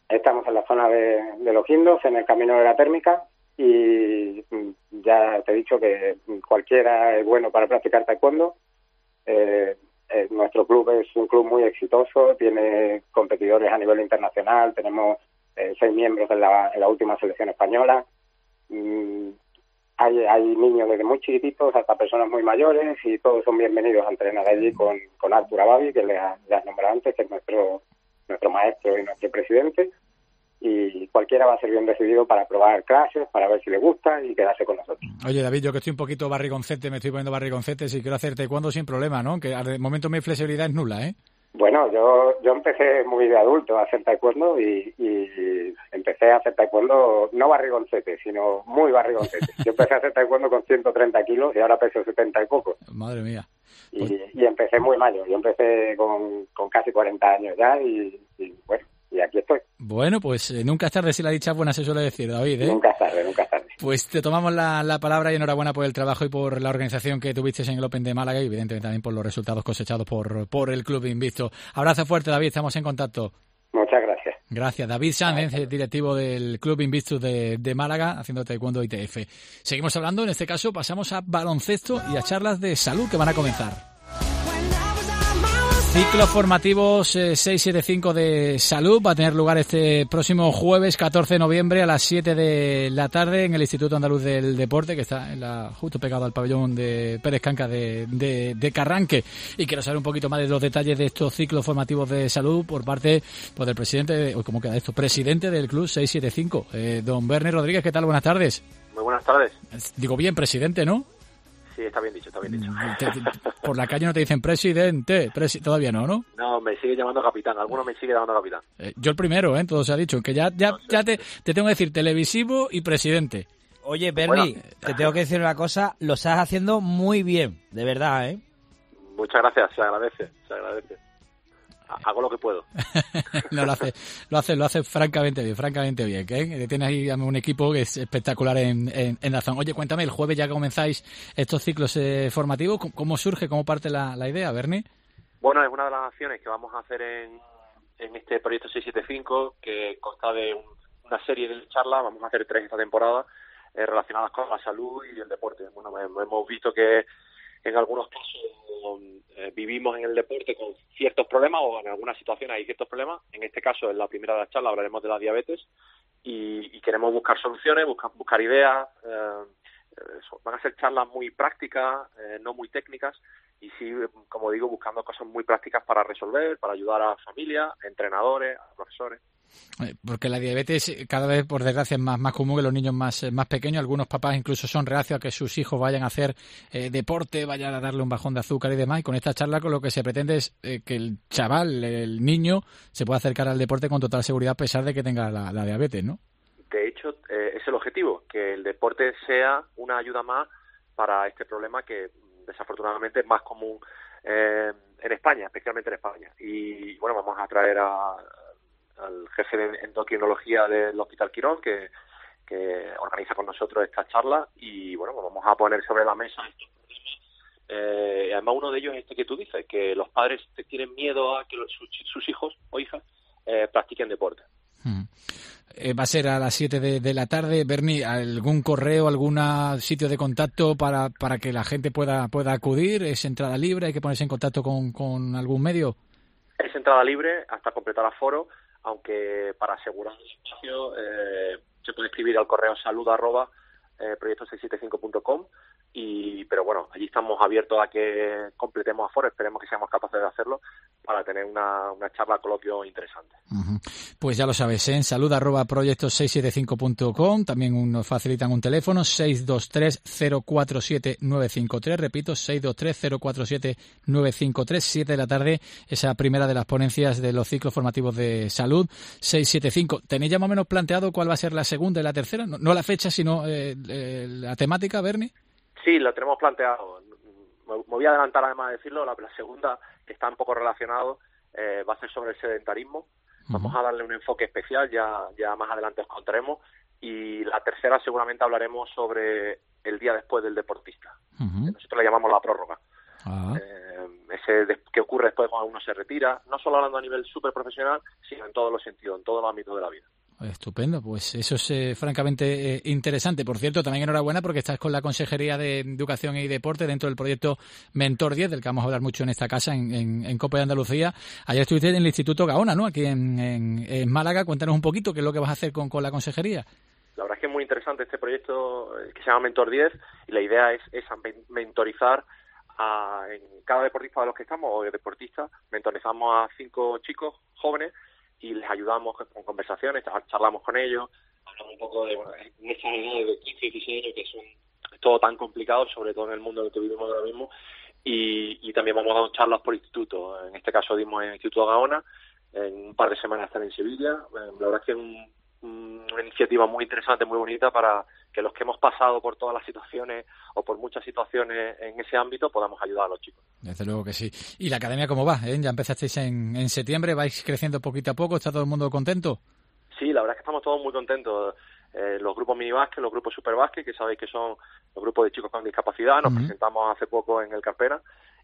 Estamos en la zona de, de Los Guindos, en el Camino de la Térmica, y ya te he dicho que cualquiera es bueno para practicar taekwondo. Eh, eh, nuestro club es un club muy exitoso, tiene competidores a nivel internacional, tenemos eh, seis miembros en la, en la última selección española. Mm, hay, hay niños desde muy chiquititos hasta personas muy mayores, y todos son bienvenidos a entrenar allí con, con Artur Ababi, que le has nombrado antes, que es nuestro nuestro maestro y nuestro presidente, y cualquiera va a ser bien recibido para probar clases, para ver si le gusta y quedarse con nosotros. Oye, David, yo que estoy un poquito barrigoncete, me estoy poniendo barrigoncete, si quiero hacer taekwondo sin problema, ¿no? Que al momento mi flexibilidad es nula, ¿eh? Bueno, yo yo empecé muy de adulto a hacer taekwondo y, y empecé a hacer taekwondo no barrigoncete, sino muy barrigoncete. Yo empecé a hacer taekwondo con ciento treinta kilos y ahora peso setenta y poco. Madre mía. Y, y empecé muy mayor, yo empecé con, con casi cuarenta años ya y, y bueno, y aquí estoy. Bueno, pues eh, nunca es tarde si la dicha es buena, se suele decir, David, ¿eh? Nunca es tarde, nunca es tarde. Pues te tomamos la, la palabra y enhorabuena por el trabajo y por la organización que tuviste en el Open de Málaga y evidentemente también por los resultados cosechados por, por el Club Invictus. Abrazo fuerte, David, estamos en contacto. Muchas gracias. Gracias. David Sánchez, el directivo del Club Invictus de, de Málaga, haciendo taekwondo I T F. Seguimos hablando, en este caso pasamos a baloncesto y a charlas de salud que van a comenzar. Ciclos formativos eh, seiscientos setenta y cinco de salud va a tener lugar este próximo jueves catorce de noviembre a las siete de la tarde en el Instituto Andaluz del Deporte, que está en la, justo pegado al pabellón de Pérez Canca de, de, de Carranque. Y quiero saber un poquito más de los detalles de estos ciclos formativos de salud por parte pues, del presidente, de, ¿cómo queda esto? Presidente del Club seiscientos setenta y cinco, eh, don Bernie Rodríguez. ¿Qué tal? Buenas tardes. Muy buenas tardes. Digo bien, presidente, ¿no? Sí, está bien dicho, está bien dicho. Te, te, por la calle no te dicen presidente, presi, todavía no, ¿no? No, me sigue llamando capitán, alguno me sigue llamando capitán. Eh, yo el primero, ¿eh? Todo se ha dicho, que ya ya, ya te, te tengo que decir televisivo y presidente. Oye, Bernie, Bueno, te tengo que decir una cosa, lo estás haciendo muy bien, de verdad, ¿eh? Muchas gracias, se agradece, se agradece. Hago lo que puedo. No, lo hace, lo hace, lo hace francamente bien, francamente bien. ¿eh? Tienes ahí un equipo que es espectacular en, en, en la zona. Oye, cuéntame, el jueves ya comenzáis estos ciclos eh, formativos. ¿Cómo surge, cómo parte la, la idea, Bernie? Bueno, es una de las acciones que vamos a hacer en, en este proyecto seiscientos setenta y cinco, que consta de un, una serie de charlas. Vamos a hacer tres esta temporada eh, relacionadas con la salud y el deporte. Bueno, hemos visto que en algunos casos eh, vivimos en el deporte con ciertos problemas o en algunas situaciones hay ciertos problemas. En este caso, en la primera de las charlas hablaremos de la diabetes y, y queremos buscar soluciones, buscar, buscar ideas. Eh, eh, van a ser charlas muy prácticas, eh, no muy técnicas y sí, como digo, buscando cosas muy prácticas para resolver, para ayudar a familias, entrenadores, a profesores. Porque la diabetes cada vez, por desgracia, es más, más común que los niños más, más pequeños. Algunos papás incluso son reacios a que sus hijos vayan a hacer eh, deporte, vayan a darle un bajón de azúcar y demás. Y con esta charla con lo que se pretende es eh, que el chaval, el niño, se pueda acercar al deporte con total seguridad a pesar de que tenga la, la diabetes, ¿no? De hecho, eh, es el objetivo, que el deporte sea una ayuda más para este problema que desafortunadamente es más común eh, en España, especialmente en España. Y bueno, vamos a traer a al jefe de endocrinología del Hospital Quirón, que, que organiza con nosotros esta charla, y bueno, pues vamos a poner sobre la mesa estos problemas. Eh, además, uno de ellos es este que tú dices, que los padres tienen miedo a que los, sus, sus hijos o hijas eh, practiquen deporte. Hmm. Eh, va a ser a las siete de, de la tarde. Bernie, ¿algún correo, algún sitio de contacto para, para que la gente pueda, pueda acudir? ¿Es entrada libre? ¿Hay que ponerse en contacto con, con algún medio? Es entrada libre hasta completar aforo, aunque para asegurar el espacio eh, se puede escribir al correo salud arroba eh, proyecto seiscientos setenta y cinco punto com y pero bueno, allí estamos abiertos a que completemos aforo, esperemos que seamos capaces de hacerlo para tener una, una charla coloquio interesante. Uh-huh. Pues ya lo sabes, ¿eh? En salud arroba proyecto seiscientos setenta y cinco punto com, también nos facilitan un teléfono seis dos tres cero cuatro siete nueve cinco tres, repito, seis dos tres cero cuatro siete nueve cinco tres, siete de la tarde, esa primera de las ponencias de los ciclos formativos de salud, seiscientos setenta y cinco. ¿Tenéis ya más o menos planteado cuál va a ser la segunda y la tercera? No, no la fecha, sino eh, eh, la temática, Bernie. Sí, lo tenemos planteado. Me voy a adelantar además de decirlo, la, la segunda, que está un poco relacionado, eh, va a ser sobre el sedentarismo. Vamos uh-huh. a darle un enfoque especial, ya, ya más adelante os contaremos. Y la tercera seguramente hablaremos sobre el día después del deportista. Uh-huh. Nosotros le llamamos la prórroga. Uh-huh. Eh, ese de, que ocurre después cuando uno se retira, no solo hablando a nivel súper profesional, sino en todos los sentidos, en todos los ámbitos de la vida. Estupendo, pues eso es eh, francamente eh, interesante. Por cierto, también enhorabuena porque estás con la Consejería de Educación y Deporte dentro del proyecto Mentor diez, del que vamos a hablar mucho en esta casa, en, en, en COPE de Andalucía. Ayer estuviste en el Instituto Gaona, ¿no? Aquí en, en, en Málaga. Cuéntanos un poquito qué es lo que vas a hacer con, con la Consejería. La verdad es que es muy interesante este proyecto que se llama Mentor diez y la idea es, es mentorizar a en cada deportista de los que estamos, o deportistas, mentorizamos a cinco chicos jóvenes y les ayudamos con conversaciones, charlamos con ellos, hablamos un poco de, bueno, en esa edad de quince, dieciséis años, que es, un, es todo tan complicado, sobre todo en el mundo en el que vivimos ahora mismo, y, y también vamos a dar charlas por instituto. En este caso dimos en el Instituto Gaona, en un par de semanas están en Sevilla. La verdad es que es un, un, una iniciativa muy interesante, muy bonita, para que los que hemos pasado por todas las situaciones o por muchas situaciones en ese ámbito podamos ayudar a los chicos. Desde luego que sí. ¿Y la academia cómo va? ¿Eh? Ya empezasteis en, en septiembre, vais creciendo poquito a poco, ¿está todo el mundo contento? Sí, la verdad es que estamos todos muy contentos. Eh, los grupos minibásquet, los grupos superbásquet, que sabéis que son los grupos de chicos con discapacidad, nos uh-huh. presentamos hace poco en el Carpena,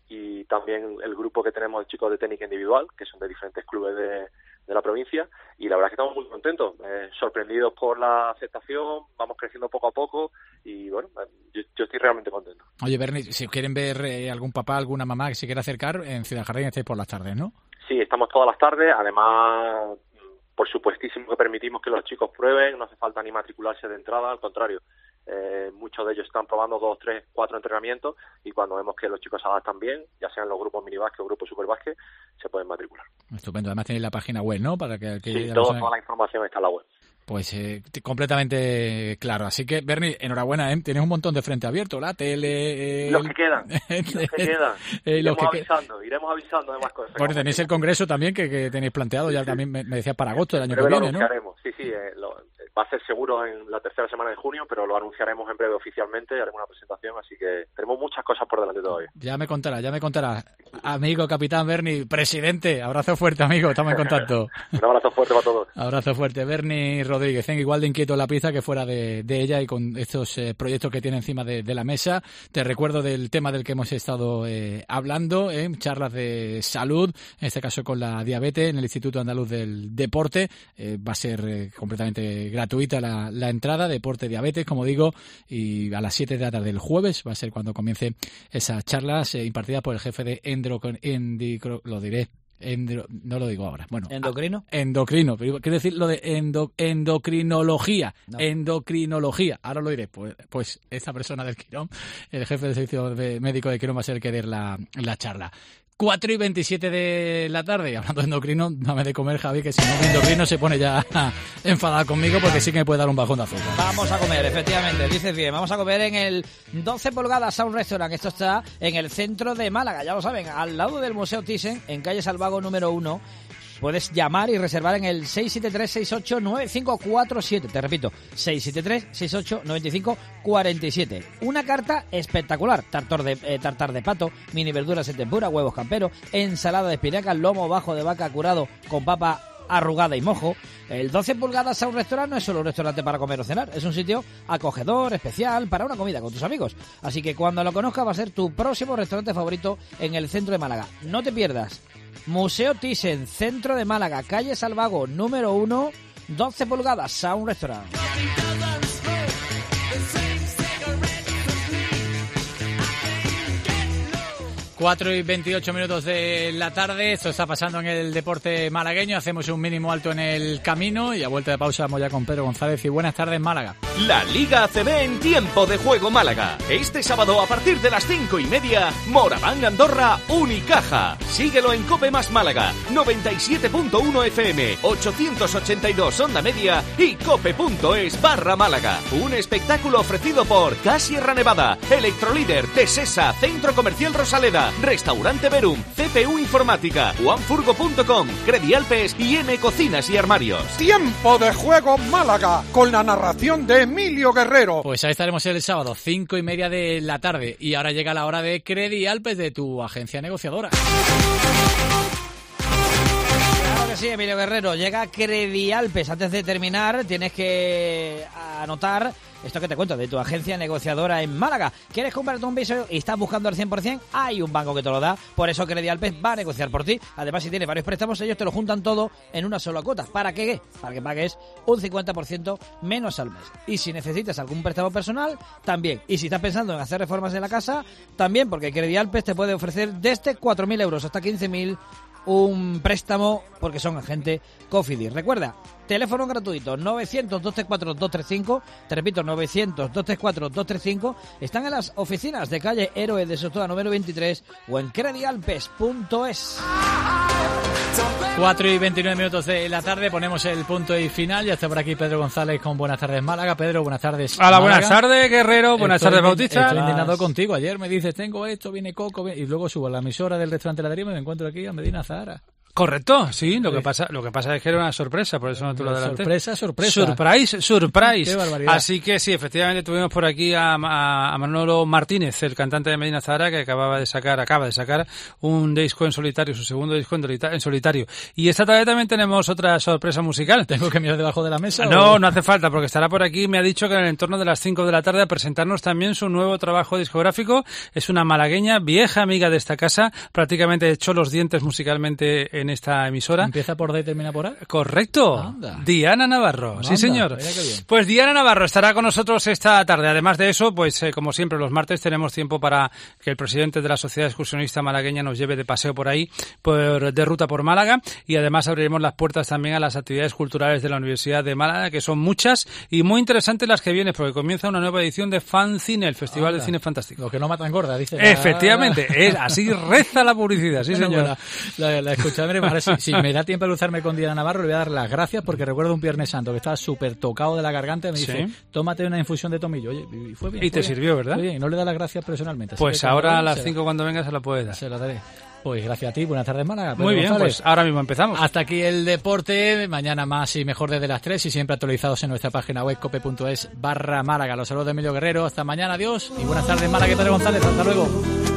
y también el grupo que tenemos de chicos de técnica individual, que son de diferentes clubes de, de la provincia, y la verdad es que estamos muy contentos, eh, sorprendidos por la aceptación, vamos creciendo poco a poco, y bueno, yo, yo estoy realmente contento. Oye, Berni, si quieren ver eh, algún papá, alguna mamá que se quiera acercar, en Ciudad Jardín estáis por las tardes, ¿no? Sí, estamos todas las tardes, además, por supuestísimo que permitimos que los chicos prueben, no hace falta ni matricularse de entrada, al contrario. Eh, muchos de ellos están probando dos, tres, cuatro entrenamientos, y cuando vemos que los chicos se adaptan bien, ya sean los grupos minibásquet o grupos superbásquet, se pueden matricular. Estupendo. Además tenéis la página web, ¿no? Para que, que sí, todo, toda la información está en la web. Pues eh, completamente claro. Así que, Berni, enhorabuena, ¿eh? Tienes un montón de frente abierto, la tele... Eh, los que quedan, los que quedan. eh, iremos los que avisando, que... iremos avisando de más cosas. Bueno, tenéis el congreso también que, que tenéis planteado, ya sí, también me, me decía para agosto del año que viene, ¿no? Sí, sí, eh, lo, va a ser seguro en la tercera semana de junio, pero lo anunciaremos en breve oficialmente, haremos una presentación, así que tenemos muchas cosas por delante todavía. Ya me contará, ya me contará. Amigo, capitán Berni, presidente, abrazo fuerte, amigo, estamos en contacto. Un abrazo fuerte para todos. Abrazo fuerte. Berni Rodríguez, ¿eh? Igual de inquieto en la pista que fuera de, de ella, y con estos eh, proyectos que tiene encima de, de la mesa. Te recuerdo del tema del que hemos estado eh, hablando, eh, charlas de salud, en este caso con la diabetes, en el Instituto Andaluz del Deporte. Eh, va a ser eh, completamente gratuita la, la entrada, deporte, diabetes, como digo, y a las siete de la tarde del jueves va a ser cuando comience esas charlas eh, impartidas por el jefe de endro, endicro, lo diré, Endro, no lo digo ahora. Bueno, ¿endocrino? Endocrino. Quiero decir lo de endo, endocrinología. No. Endocrinología. Ahora lo diré. Pues, pues esta persona del Quirón, el jefe del servicio de médico de Quirón, va a ser el que dé la, la charla. cuatro y veintisiete de la tarde. Hablando de endocrino, dame de comer, Javi, que si no mi endocrino se pone ya enfadada conmigo, porque sí que me puede dar un bajón de azúcar. Vamos a comer, efectivamente, dices bien. Vamos a comer en el doce pulgadas Sound Restaurant. Esto está en el centro de Málaga, ya lo saben, al lado del Museo Thyssen, en calle Salvago número uno. Puedes llamar y reservar en el seis siete tres, seis ocho nueve cinco cuatro siete. Te repito, seis siete tres, seis ocho nueve cinco cuatro siete. Una carta espectacular. Tartar de, eh, tartar de pato, mini verduras en tempura, huevos camperos, ensalada de espinacas, lomo bajo de vaca curado con papa arrugada y mojo. El doce pulgadas a un restaurante no es solo un restaurante para comer o cenar, es un sitio acogedor, especial, para una comida con tus amigos. Así que cuando lo conozcas va a ser tu próximo restaurante favorito en el centro de Málaga. No te pierdas. Museo Thyssen, centro de Málaga, calle Salvago, número uno, doce pulgadas, Sound Restaurant. cuatro y veintiocho minutos de la tarde, esto está pasando en el deporte malagueño, hacemos un mínimo alto en el camino y a vuelta de pausa vamos ya con Pedro González y buenas tardes Málaga. La Liga A C B en tiempo de juego Málaga. Este sábado a partir de las cinco y media, Moraván Andorra, Unicaja. Síguelo en Cope Más Málaga, noventa y siete punto uno F M, ochocientos ochenta y dos onda media y cope.es barra Málaga. Un espectáculo ofrecido por Gas Sierra Nevada, Electrolíder, Tesesa, Centro Comercial Rosaleda, Restaurante Verum, C P U Informática, Juanfurgo punto com, Credialpes y N Cocinas y Armarios. Tiempo de juego Málaga, con la narración de Emilio Guerrero. Pues ahí estaremos el sábado, cinco y media de la tarde. Y ahora llega la hora de Credialpes, de tu agencia negociadora. Claro que sí, Emilio Guerrero. Llega Credialpes. Antes de terminar, tienes que anotar esto que te cuento, de tu agencia negociadora en Málaga. ¿Quieres comprarte un piso y estás buscando al cien por ciento? Hay un banco que te lo da, por eso Credialpes va a negociar por ti. Además, si tienes varios préstamos, ellos te lo juntan todo en una sola cuota. ¿Para qué? Para que pagues un cincuenta por ciento menos al mes. Y si necesitas algún préstamo personal, también. Y si estás pensando en hacer reformas en la casa, también, porque Credialpes te puede ofrecer desde cuatro mil euros hasta quince mil un préstamo, porque son agente Cofidis. Recuerda, teléfono gratuito novecientos, dos treinta y cuatro, dos treinta y cinco, te repito, novecientos, dos treinta y cuatro, dos treinta y cinco. Están en las oficinas de calle Héroe de Sotoa número veintitrés o en credialpes punto es. cuatro y veintinueve minutos de la tarde, ponemos el punto y final. Ya está por aquí Pedro González con Buenas tardes Málaga. Pedro, buenas tardes. Hola, Málaga. buenas tardes Guerrero, buenas estoy tardes Bautista. Estoy indignado contigo. Ayer me dices, tengo esto, viene Coco, viene... y luego subo a la emisora del restaurante La Drima y me encuentro aquí a Medina Zahara. Correcto, sí, lo que pasa lo que pasa es que era una sorpresa, por eso no te lo adelanté. Sorpresa, sorpresa. Surprise, surprise. Qué barbaridad. Así que sí, efectivamente tuvimos por aquí a, a, a Manolo Martínez, el cantante de Medina Zahara, que acababa de sacar, acaba de sacar un disco en solitario, su segundo disco en solitario. Y esta tarde también tenemos otra sorpresa musical. ¿Tengo que mirar debajo de la mesa? No, o... no hace falta, porque estará por aquí. Me ha dicho que en el entorno de las cinco de la tarde a presentarnos también su nuevo trabajo discográfico. Es una malagueña, vieja amiga de esta casa, prácticamente echó los dientes musicalmente en esta emisora. ¿Empieza por D y termina por A? Correcto. Anda. Diana Navarro. Anda, sí, señor. Pues Diana Navarro estará con nosotros esta tarde. Además de eso, pues eh, como siempre los martes tenemos tiempo para que el presidente de la Sociedad Excursionista Malagueña nos lleve de paseo por ahí, por, de ruta por Málaga, y además abriremos las puertas también a las actividades culturales de la Universidad de Málaga, que son muchas y muy interesantes las que vienen, porque comienza una nueva edición de Fancine, el Festival Anda. de Cine Fantástico. Lo que no matan gorda, dice. Efectivamente, es así reza la publicidad, sí, bueno, señor. Bueno, la, la escucharé, ahora si, si me da tiempo de cruzarme con Diana Navarro, le voy a dar las gracias, porque recuerdo un Viernes Santo que estaba súper tocado de la garganta y me dice, ¿Sí? tómate una infusión de tomillo. Oye, y fue bien. Y te bien, sirvió, ¿verdad? Muy bien, y no le da las gracias personalmente. Pues ahora a las cinco cuando venga se la puedes dar. Se la daré. Pues gracias a ti, buenas tardes Málaga. Muy bien, González. pues ahora mismo empezamos. Hasta aquí el deporte, mañana más y mejor desde las tres y siempre actualizados en nuestra página web cope punto es barra Málaga. Los saludos de Emilio Guerrero, hasta mañana, adiós y buenas tardes Málaga y Pedro González, hasta luego.